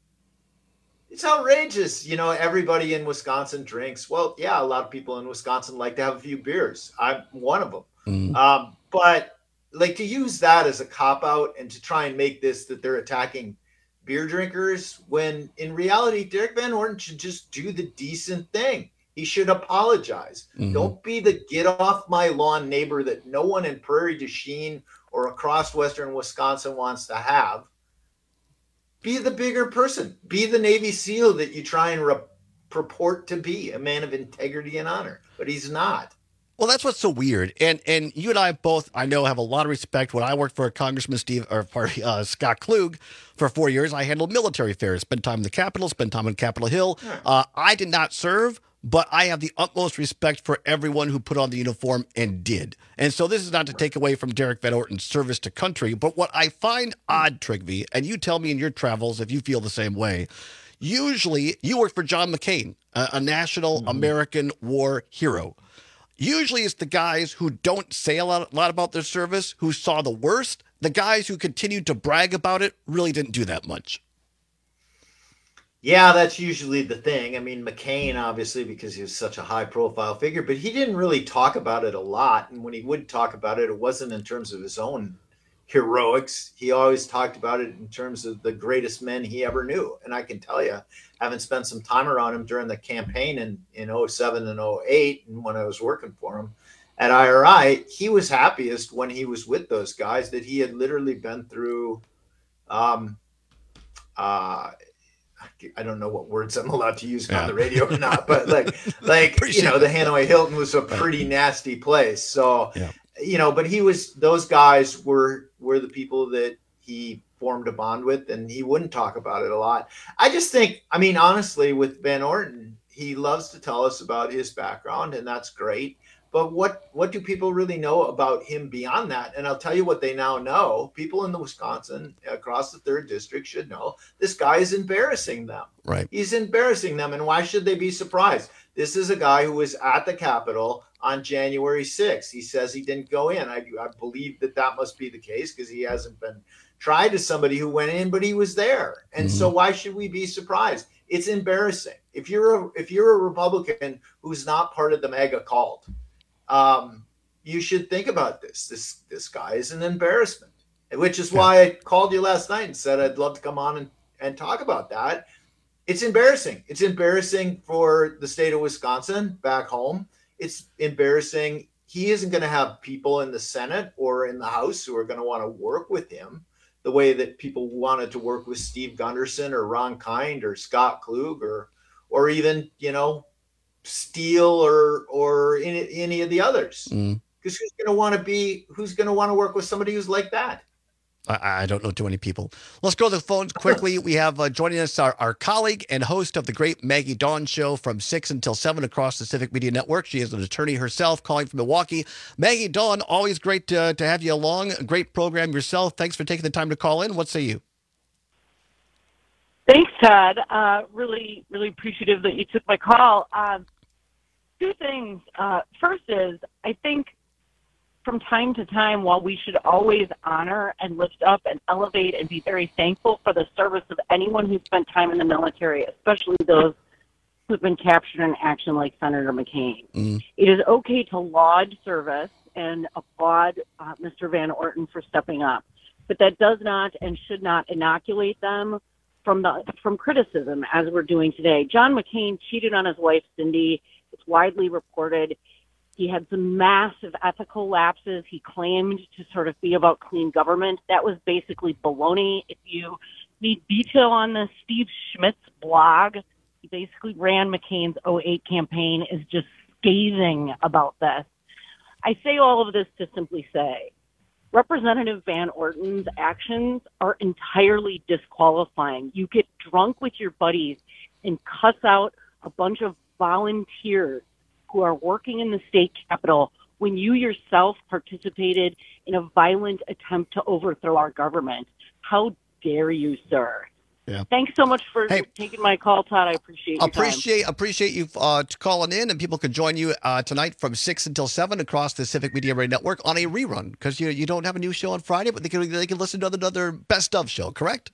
it's outrageous. You know, everybody in Wisconsin drinks. Well, yeah, a lot of people in Wisconsin like to have a few beers. I'm one of them. Mm-hmm. Um, but like to use that as a cop out and to try and make this that they're attacking beer drinkers, when in reality, Derek Van Orton should just do the decent thing. He should apologize. Mm-hmm. Don't be the get off my lawn neighbor that no one in Prairie du Chien or across Western Wisconsin wants to have. Be the bigger person. Be the Navy SEAL that you try and re- purport to be, a man of integrity and honor. But he's not. Well, that's what's so weird. And and you and I both, I know, have a lot of respect. When I worked for Congressman Steve, or party, uh, Scott Klug for four years, I handled military affairs, spent time in the Capitol, spent time on Capitol Hill. Yeah. Uh, I did not serve, but I have the utmost respect for everyone who put on the uniform and did. And so this is not to take away from Derek Van Orton's service to country, but what I find odd, Trygve, and you tell me in your travels if you feel the same way, usually you work for John McCain, a, a national mm-hmm. American war hero. Usually it's the guys who don't say a lot, a lot about their service, who saw the worst. The guys who continued to brag about it really didn't do that much. Yeah, that's usually the thing. I mean, McCain, obviously, because he was such a high-profile figure, but he didn't really talk about it a lot. And when he would talk about it, it wasn't in terms of his own heroics. He always talked about it in terms of the greatest men he ever knew. And I can tell you, having spent some time around him during the campaign in, in oh seven and oh eight, and when I was working for him at I R I, he was happiest when he was with those guys that he had literally been through um, uh, I don't know what words I'm allowed to use yeah. on the radio or not, but like, like, you know, the Hanoi Hilton was a pretty nasty place. So, yeah. you know, but he was, those guys were, were the people that he formed a bond with, and he wouldn't talk about it a lot. I just think, I mean, honestly, with Van Orton, he loves to tell us about his background, and that's great. But what, what do people really know about him beyond that? And I'll tell you what they now know. People in the Wisconsin, across the third district, should know this guy is embarrassing them. Right. He's embarrassing them. And why should they be surprised? This is a guy who was at the Capitol on January sixth. He says he didn't go in. I, I believe that that must be the case because he hasn't been tried as somebody who went in, but he was there. And mm-hmm. so why should we be surprised? It's embarrassing. If you're a, if you're a Republican who's not part of the mega cult, Um, you should think about this. This this guy is an embarrassment, which is why I called you last night and said I'd love to come on and, and talk about that. It's embarrassing. It's embarrassing for the state of Wisconsin back home. It's embarrassing. He isn't going to have people in the Senate or in the House who are going to want to work with him the way that people wanted to work with Steve Gunderson or Ron Kind or Scott Klug or or even, you know, Steele or or any, any of the others, because Mm. who's going to want to be who's going to want to work with somebody who's like that? I, I don't know too many people. Let's go to the phones quickly. We have uh, joining us our, our colleague and host of the great Maggie Dawn Show from six until seven across the Civic Media Network. She is an attorney herself, calling from Milwaukee. Maggie Dawn, always great to, to have you along. A great program yourself. Thanks for taking the time to call in. What say you? Thanks, Todd. Uh, really, really appreciative that you took my call. Um, two things. Uh, first is, I think from time to time, while we should always honor and lift up and elevate and be very thankful for the service of anyone who spent time in the military, especially those who've been captured in action like Senator McCain. Mm. It is okay to laud service and applaud uh, Mister Van Orton for stepping up, but that does not and should not inoculate them from the from criticism, as we're doing today. John McCain cheated on his wife, Cindy. It's widely reported. He had some massive ethical lapses. He claimed to sort of be about clean government. That was basically baloney. If you need detail on this, Steve Schmidt's blog, he basically ran McCain's oh eight campaign, is just scathing about this. I say all of this to simply say, Representative Van Orton's actions are entirely disqualifying. You get drunk with your buddies and cuss out a bunch of volunteers who are working in the state capitol when you yourself participated in a violent attempt to overthrow our government. How dare you, sir? Yeah. Thanks so much for Hey. taking my call, Todd. I appreciate your time. Appreciate appreciate you uh, calling in, and people can join you uh, tonight from six until seven across the Civic Media Radio Network on a rerun, because you you don't have a new show on Friday, but they can they can listen to another best of show, correct?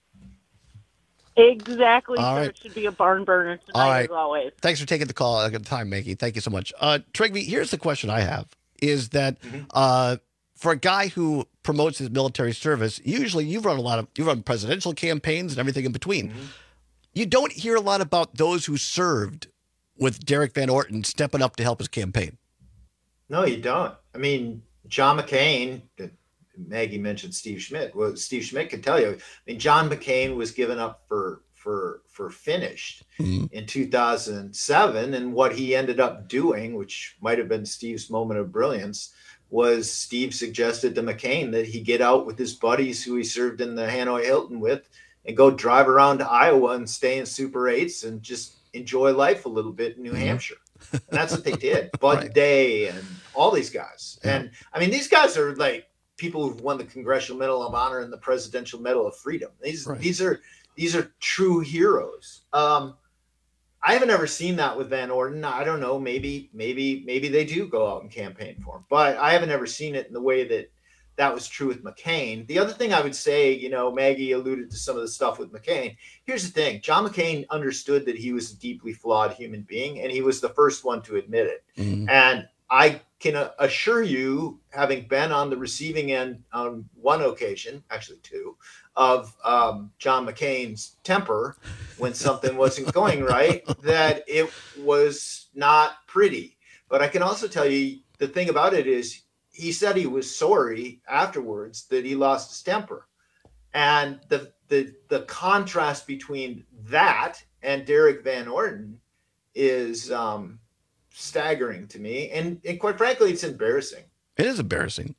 Exactly, All sir. right. It should be a barn burner tonight, All right. as always. Thanks for taking the call at the time, Maggie. Thank you so much. Uh, Trigby, here's the question I have, is that uh, for a guy who promotes his military service, usually you've run a lot of, you've run presidential campaigns and everything in between. You don't hear a lot about those who served with Derek Van Orton stepping up to help his campaign. No, you don't. I mean, John McCain, Maggie mentioned Steve Schmidt. Well, Steve Schmidt could tell you. I mean, John McCain was given up for for for finished Mm-hmm. in two thousand seven, and what he ended up doing, which might have been Steve's moment of brilliance, was Steve suggested to McCain that he get out with his buddies who he served in the Hanoi Hilton with and go drive around to Iowa and stay in Super eights and just enjoy life a little bit in New Mhm. Hampshire. And that's what they did. Bud Right. Day and all these guys. Yeah. And I mean, these guys are like people who've won the Congressional Medal of Honor and the Presidential Medal of Freedom. These Right. these are these are true heroes. Um, I haven't ever seen that with Van Orton. I don't know. Maybe maybe maybe they do go out and campaign for him, but I haven't ever seen it in the way that that was true with McCain. The other thing I would say, you know, Maggie alluded to some of the stuff with McCain. Here's the thing. John McCain understood that he was a deeply flawed human being, and he was the first one to admit it. Mhm. And I can uh, assure you, having been on the receiving end on one occasion, actually two, of um, John McCain's temper when something wasn't going right, that it was not pretty. But I can also tell you the thing about it is he said he was sorry afterwards that he lost his temper. And the the the contrast between that and Derek Van Orton is um, staggering to me. And, and quite frankly, it's embarrassing. It is embarrassing.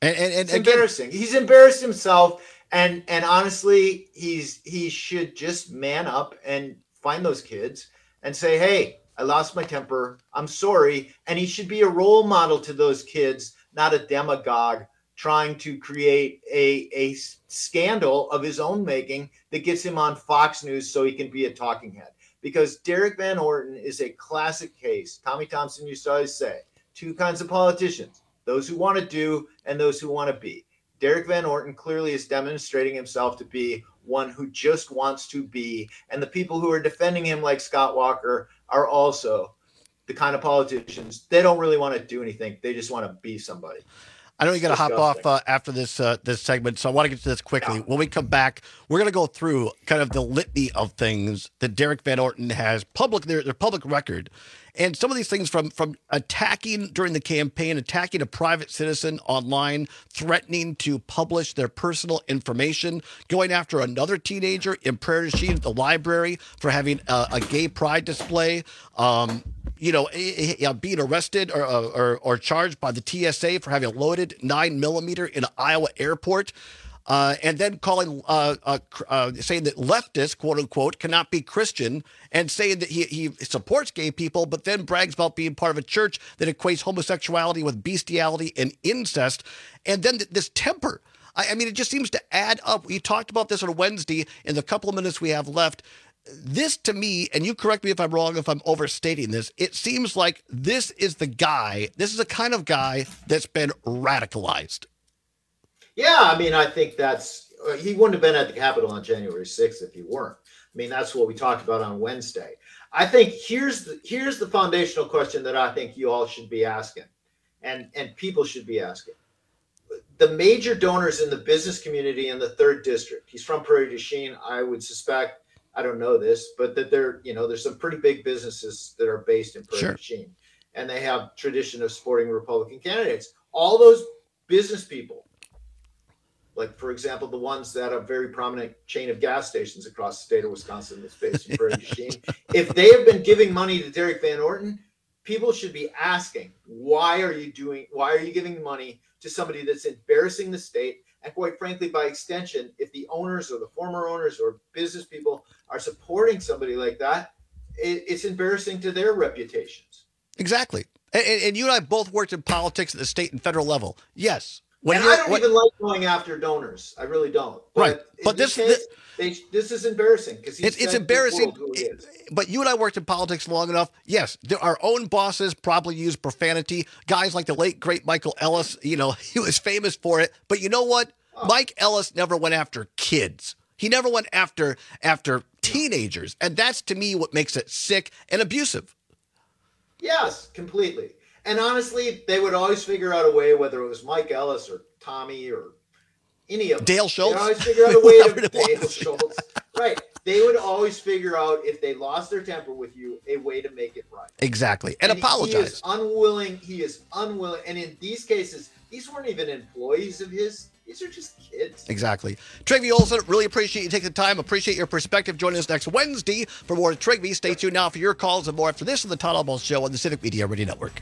And, and, and it's again, embarrassing. He's embarrassed himself, and and honestly, he's he should just man up and find those kids and say, "Hey, I lost my temper. I'm sorry." And he should be a role model to those kids, not a demagogue trying to create a a scandal of his own making that gets him on Fox News so he can be a talking head. Because Derek Van Orton is a classic case. Tommy Thompson used to always say, two kinds of politicians, those who want to do and those who want to be. Derek Van Orton clearly is demonstrating himself to be one who just wants to be. And the people who are defending him, like Scott Walker, are also the kind of politicians. They don't really want to do anything. They just want to be somebody. I know you got to hop off uh, after this uh, this segment, so I want to get to this quickly. Yeah. When we come back, we're going to go through kind of the litany of things that Derek Van Orton has public, their, their public record, and some of these things from from attacking during the campaign, attacking a private citizen online, threatening to publish their personal information, going after another teenager in Prairie du Chien at the library for having a, a gay pride display. Um, you know, being arrested or, or or charged by the T S A for having a loaded nine millimeter in an Iowa airport, uh, and then calling, uh, uh, uh, saying that leftists, quote unquote, cannot be Christian, and saying that he he supports gay people, but then brags about being part of a church that equates homosexuality with bestiality and incest, and then th- this temper. I, I mean, it just seems to add up. We talked about this on Wednesday. In the couple of minutes we have left. This, to me, and you correct me if I'm wrong, if I'm overstating this, it seems like this is the guy, this is the kind of guy that's been radicalized. Yeah, I mean, I think that's, he wouldn't have been at the Capitol on January sixth if he weren't. I mean, that's what we talked about on Wednesday. I think here's the, here's the foundational question that I think you all should be asking, and, and people should be asking. The major donors in the business community in the third district, he's from Prairie du Chien, I would suspect, I don't know this, but that there, you know, there's some pretty big businesses that are based in Prairie du Chien, and they have tradition of supporting Republican candidates. All those business people, like, for example, the ones that have a very prominent chain of gas stations across the state of Wisconsin that's based in Prairie du Chien, if they have been giving money to Derek Van Orton, people should be asking, why are you doing, why are you giving money to somebody that's embarrassing the state? And quite frankly, by extension, if the owners or the former owners or business people are supporting somebody like that, it, it's embarrassing to their reputations. Exactly. And, and you and I both worked in politics at the state and federal level. Yes. When and I don't when, even like going after donors. I really don't. But right. But this, this, case, this, they, this is embarrassing because it's, it's embarrassing. It, but you and I worked in politics long enough. Yes, there, our own bosses probably use profanity. Guys like the late great Michael Ellis, you know, he was famous for it. But you know what? Oh. Mike Ellis never went after kids. He never went after after teenagers, and that's to me what makes it sick and abusive. Yes, completely. And honestly, they would always figure out a way, whether it was Mike Ellis or Tommy or any of them. Dale Schultz. They'd always figure out a way to Dale Schultz. Right. They would always figure out, if they lost their temper with you, a way to make it right. Exactly. And, and apologize. He is unwilling. He is unwilling. And in these cases, these weren't even employees of his. These are just kids. Exactly. Trygve Olsen, really appreciate you taking the time. Appreciate your perspective. Join us next Wednesday for more Trygve. Stay tuned now for your calls and more after this on the Todd Almost Show on the Civic Media Radio Network.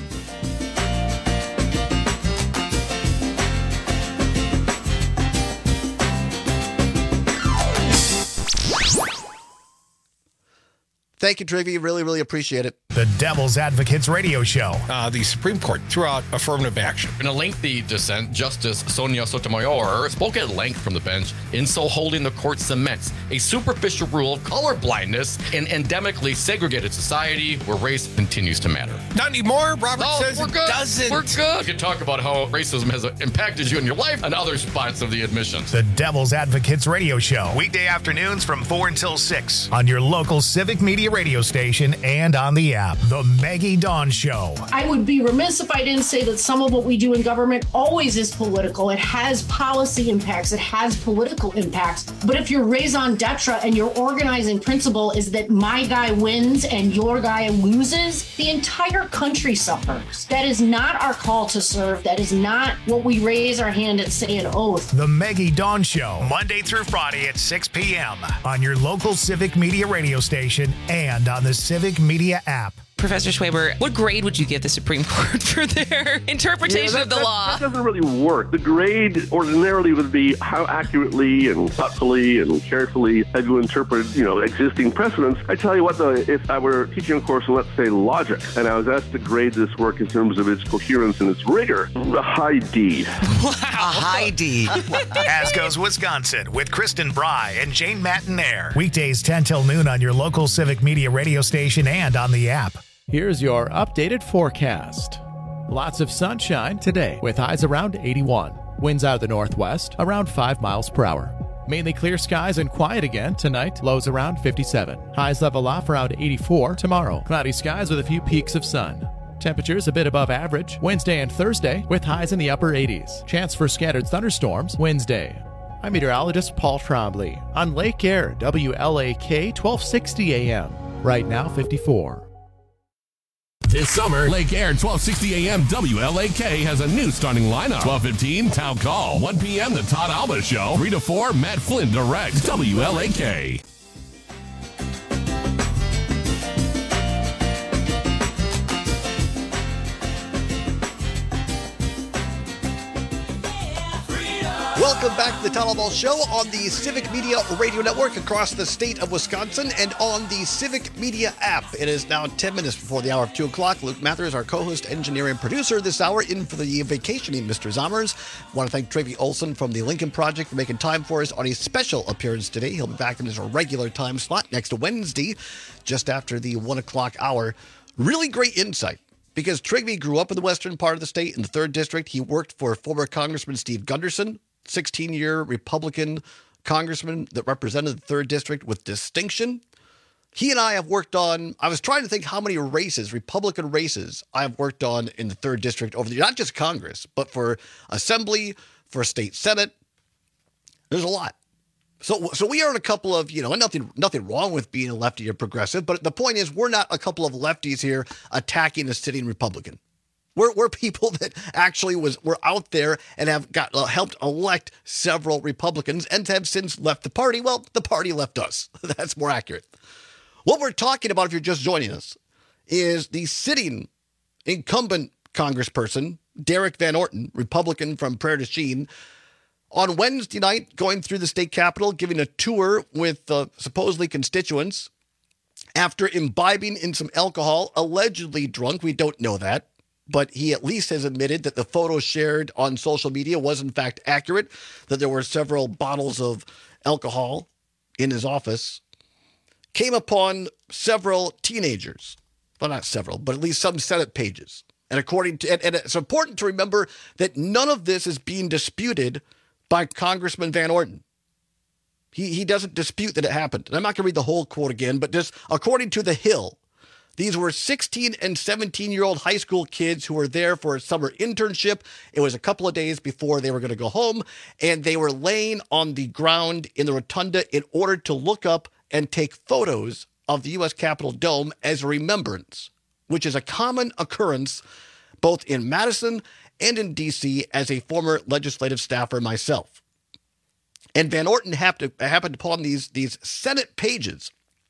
Thank you, Trygve. Really, really appreciate it. The Devil's Advocates Radio Show. Uh, the Supreme Court threw out affirmative action. In a lengthy dissent, Justice Sonia Sotomayor spoke at length from the bench, in so holding the court cements a superficial rule of colorblindness in endemically segregated society where race continues to matter. Not anymore. Robert no, says we're it good. doesn't. We're good. We can talk about how racism has impacted you in your life and other spots of the admissions. The Devil's Advocates Radio Show. Weekday afternoons from four until six on your local Civic Media radio station and on the app. The Maggie Dawn Show. I would be remiss if I didn't say that some of what we do in government always is political. It has policy impacts. It has political impacts. But if your raison d'etre and your organizing principle is that my guy wins and your guy loses, the entire country suffers. That is not our call to serve. That is not what we raise our hand and say an oath. The Maggie Dawn Show, Monday through Friday at six p.m. on your local Civic Media radio station and on the Civic Media app. Professor Schwaber, what grade would you give the Supreme Court for their interpretation Yeah, that, of the that, law? That doesn't really work. The grade ordinarily would be how accurately and thoughtfully and carefully have you interpreted, you know, existing precedents. I tell you what, though, if I were teaching a course on, let's say, logic, and I was asked to grade this work in terms of its coherence and its rigor, a high D. Wow. A high D. As Goes Wisconsin with Kristen Bry and Jane Matinaire. Weekdays ten till noon on your local Civic Media radio station and on the app. Here's your updated forecast. Lots of sunshine today with highs around eighty-one. Winds out of the northwest around five miles per hour. Mainly clear skies and quiet again tonight. Lows around fifty-seven. Highs level off around eighty-four tomorrow. Cloudy skies with a few peaks of sun. Temperatures a bit above average Wednesday and Thursday with highs in the upper eighties. Chance for scattered thunderstorms Wednesday. I'm meteorologist Paul Trombley on Lake Air, W L A K twelve sixty A M. Right now fifty-four. This summer, Lake Air twelve sixty A M W L A K has a new starting lineup. twelve fifteen, Town Call. one p.m., The Todd Alba Show. three to four, Matt Flynn directs W L A K. Welcome back to the Todd Alba Show on the Civic Media Radio Network across the state of Wisconsin and on the Civic Media app. It is now ten minutes before the hour of two o'clock. Luke Mathers, our co-host, engineer, and producer this hour, in for the vacationing Mister Zommers. I want to thank Travi Olson from the Lincoln Project for making time for us on a special appearance today. He'll be back in his regular time slot next Wednesday, just after the one o'clock hour. Really great insight, because Trigby grew up in the western part of the state in the third District. He worked for former Congressman Steve Gunderson, sixteen-year Republican congressman that represented the third District with distinction. He and I have worked on, I was trying to think how many races, Republican races, I've worked on in the third District over the, not just Congress, but for Assembly, for State Senate. There's a lot. So so we are in a couple of, you know, nothing nothing wrong with being a lefty or progressive, but the point is we're not a couple of lefties here attacking a sitting Republican. We're, we're people that actually was were out there and have got uh, helped elect several Republicans and have since left the party. Well, the party left us. That's more accurate. What we're talking about, if you're just joining us, is the sitting incumbent congressperson, Derek Van Orton, Republican from Prairie du Chien, on Wednesday night going through the state capitol, giving a tour with uh, supposedly constituents after imbibing in some alcohol, allegedly drunk. We don't know that. But he at least has admitted that the photo shared on social media was in fact accurate, that there were several bottles of alcohol in his office. Came upon several teenagers, well, not several, but at least some Senate pages. And according to, and, and it's important to remember that none of this is being disputed by Congressman Van Orton. He, he doesn't dispute that it happened. And I'm not going to read the whole quote again, but just according to The Hill, these were sixteen and seventeen-year-old high school kids who were there for a summer internship. It was a couple of days before they were going to go home, and they were laying on the ground in the rotunda in order to look up and take photos of the U S Capitol dome as a remembrance, which is a common occurrence both in Madison and in D C as a former legislative staffer myself. And Van Orton happened, happened upon these, these Senate pages.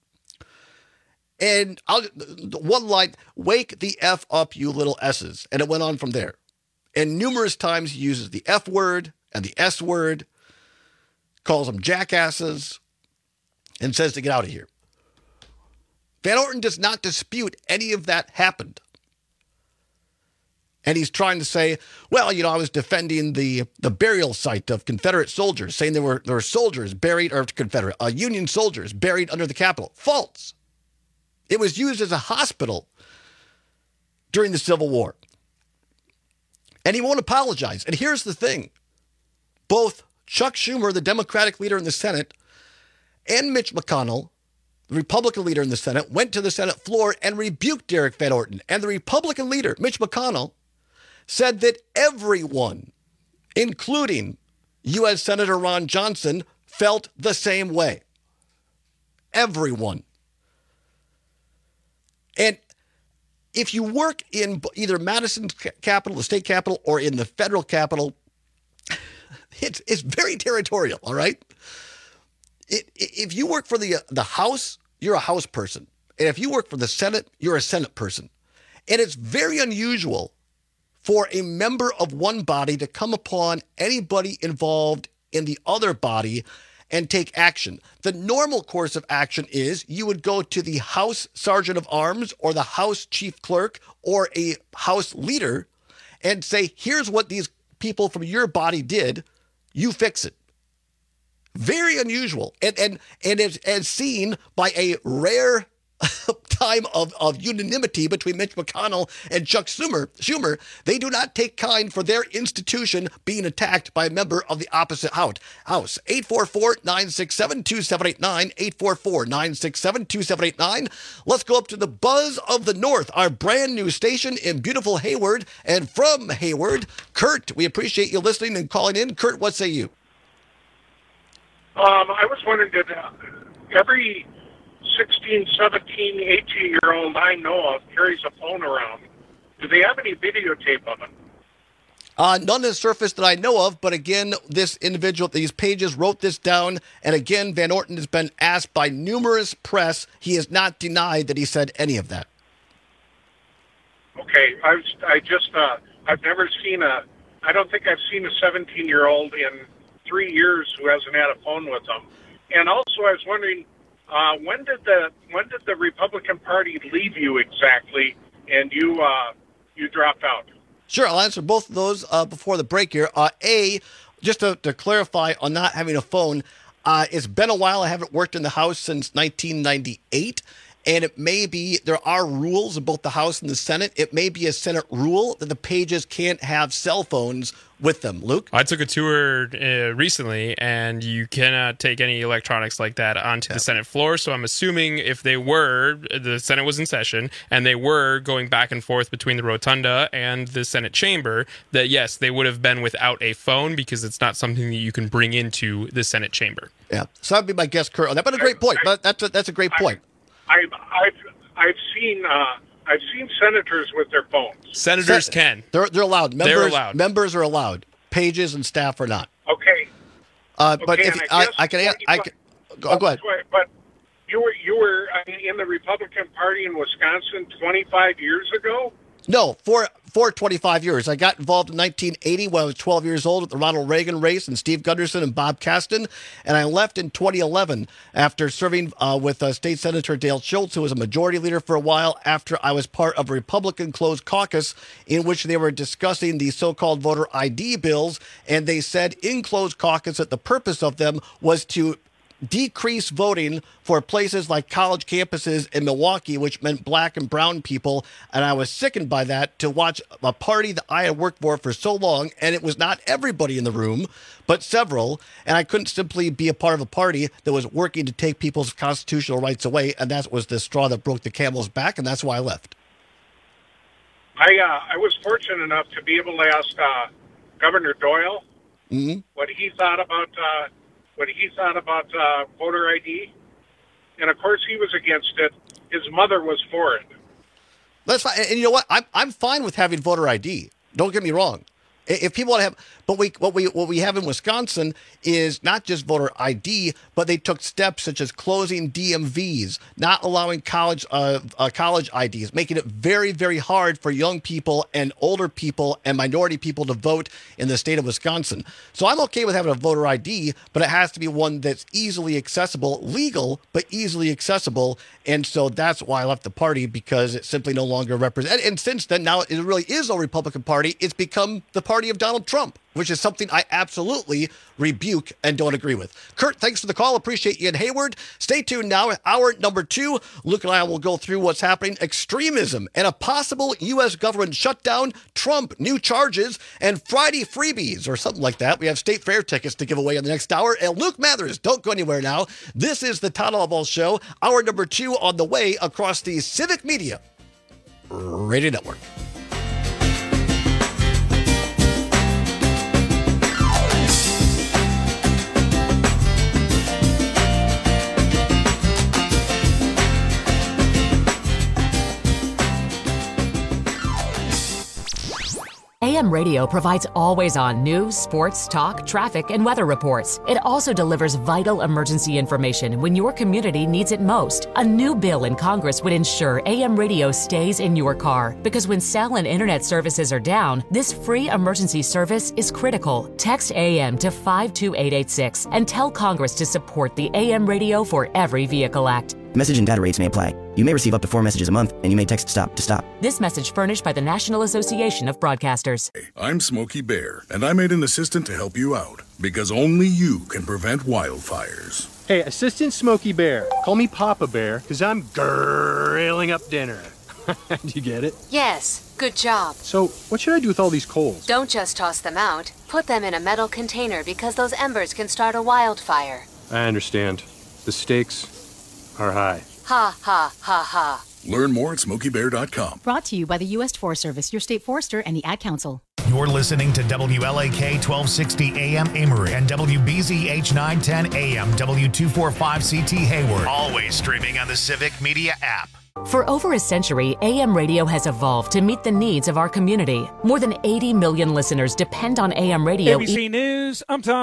And I'll, one line, wake the F up, you little S's. And it went on from there. And numerous times he uses the F word and the S word, calls them jackasses, and says to get out of here. Van Orton does not dispute any of that happened. And he's trying to say, well, you know, I was defending the, the burial site of Confederate soldiers, saying there were, there were soldiers buried, or Confederate, uh, Union soldiers buried under the Capitol. False. It was used as a hospital during the Civil War. And he won't apologize. And here's the thing. Both Chuck Schumer, the Democratic leader in the Senate, and Mitch McConnell, the Republican leader in the Senate, went to the Senate floor and rebuked Derek Van Orton. And the Republican leader, Mitch McConnell, said that everyone, including U S Senator Ron Johnson, felt the same way. Everyone. And if you work in either Madison's capital, the state capital, or in the federal capital, it's, it's very territorial, all right? It, if you work for the the House, you're a House person. And if you work for the Senate, you're a Senate person. And it's very unusual for a member of one body to come upon anybody involved in the other body and take action. The normal course of action is you would go to the House Sergeant of Arms or the House Chief Clerk or a House leader and say, here's what these people from your body did. You fix it. Very unusual. And and and as, as seen by a rare time of, of unanimity between Mitch McConnell and Chuck Schumer, Schumer, they do not take kind for their institution being attacked by a member of the opposite house. eight four four, nine six seven, two seven eight nine, eight four four, nine six seven, two seven eight nine. Let's go up to the Buzz of the North, our brand new station in beautiful Hayward. And from Hayward, Kurt, we appreciate you listening and calling in. Kurt, what say you? Um, I was wondering, did uh, every sixteen, seventeen, eighteen-year-old I know of carries a phone around? Do they have any videotape of it? Uh, none has surfaced that I know of, but again, this individual, these pages wrote this down, and again, Van Orton has been asked by numerous press. He has not denied that he said any of that. Okay, I, was, I just, uh, I've never seen a, I don't think I've seen a seventeen-year-old in three years who hasn't had a phone with them. And also, I was wondering, uh, when did the when did the Republican Party leave you exactly, and you uh, you dropped out? Sure, I'll answer both of those uh, before the break here. Uh, A, just to, to clarify on not having a phone, uh, it's been a while. I haven't worked in the House since nineteen ninety-eight. And it may be, there are rules in both the House and the Senate. It may be a Senate rule that the pages can't have cell phones with them. Luke? I took a tour uh, recently, and you cannot take any electronics like that onto yeah. the Senate floor. So I'm assuming if they were, the Senate was in session, and they were going back and forth between the rotunda and the Senate chamber, that yes, they would have been without a phone because it's not something that you can bring into the Senate chamber. Yeah, so that'd be my guess, Kurt, on that. But a great point. But that's a, that's a great point. I've I've I've seen uh, I've seen senators with their phones. Senators Sen- can. They're they're allowed. Members, they're allowed. Members are allowed. Pages and staff are not. Okay. Uh, but okay, if I, I, I can, I, I can go, go ahead. But you were you were I mean, in the Republican Party in Wisconsin twenty-five years ago. No, for for twenty-five years. I got involved in nineteen eighty when I was twelve years old at the Ronald Reagan race and Steve Gunderson and Bob Kasten. And I left in twenty eleven after serving uh, with uh, State Senator Dale Schultz, who was a majority leader for a while, after I was part of a Republican closed caucus in which they were discussing the so-called voter I D bills. And they said in closed caucus that the purpose of them was to decrease voting for places like college campuses in Milwaukee, which meant black and brown people. And I was sickened by that, to watch a party that I had worked for for so long. And it was not everybody in the room, but several. And I couldn't simply be a part of a party that was working to take people's constitutional rights away. And that was the straw that broke the camel's back. And that's why I left. I uh, I was fortunate enough to be able to ask uh, Governor Doyle mm-hmm. what he thought about uh, what he thought about uh, voter I D, and of course he was against it. His mother was for it. That's fine, and you know what? I'm I'm fine with having voter I D. Don't get me wrong. If people want to have, but we what we what we have in Wisconsin is not just voter I D, but they took steps such as closing D M Vs, not allowing college uh, uh, college I Ds, making it very very hard for young people and older people and minority people to vote in the state of Wisconsin. So I'm okay with having a voter I D, but it has to be one that's easily accessible, legal but easily accessible. And so that's why I left the party, because it simply no longer represents. And since then, now it really is a Republican Party. It's become the party of Donald Trump, which is something I absolutely rebuke and don't agree with. Kurt, thanks for the call. Appreciate you in Hayward. Stay tuned now. Hour number two, Luke and I will go through what's happening. Extremism and a possible U S government shutdown, Trump, new charges, and Friday freebies or something like that. We have State Fair tickets to give away in the next hour. And Luke Mathers, don't go anywhere now. This is the Todd Albaugh Show. Hour number two on the way across the Civic Media Radio Network. A M Radio provides always-on news, sports, talk, traffic, and weather reports. It also delivers vital emergency information when your community needs it most. A new bill in Congress would ensure A M Radio stays in your car, because when cell and internet services are down, this free emergency service is critical. Text A M to five two eight eight six and tell Congress to support the A M Radio for Every Vehicle Act. Message and data rates may apply. You may receive up to four messages a month, and you may text STOP to stop. This message furnished by the National Association of Broadcasters. I'm Smokey Bear, and I made an assistant to help you out, because only you can prevent wildfires. Hey, Assistant Smokey Bear. Call me Papa Bear, because I'm grilling up dinner. Do you get it? Yes, good job. So, what should I do with all these coals? Don't just toss them out. Put them in a metal container, because those embers can start a wildfire. I understand. The stakes are high. Ha, ha, ha, ha. Learn more at smokey bear dot com. Brought to you by the U S Forest Service, your state forester, and the Ad Council. You're listening to W L A K twelve sixty A M Amory and W B Z H nine ten A M W two forty-five C T Hayward. Always streaming on the Civic Media app. For over a century, A M Radio has evolved to meet the needs of our community. More than eighty million listeners depend on A M Radio. A B C News, I'm Tom.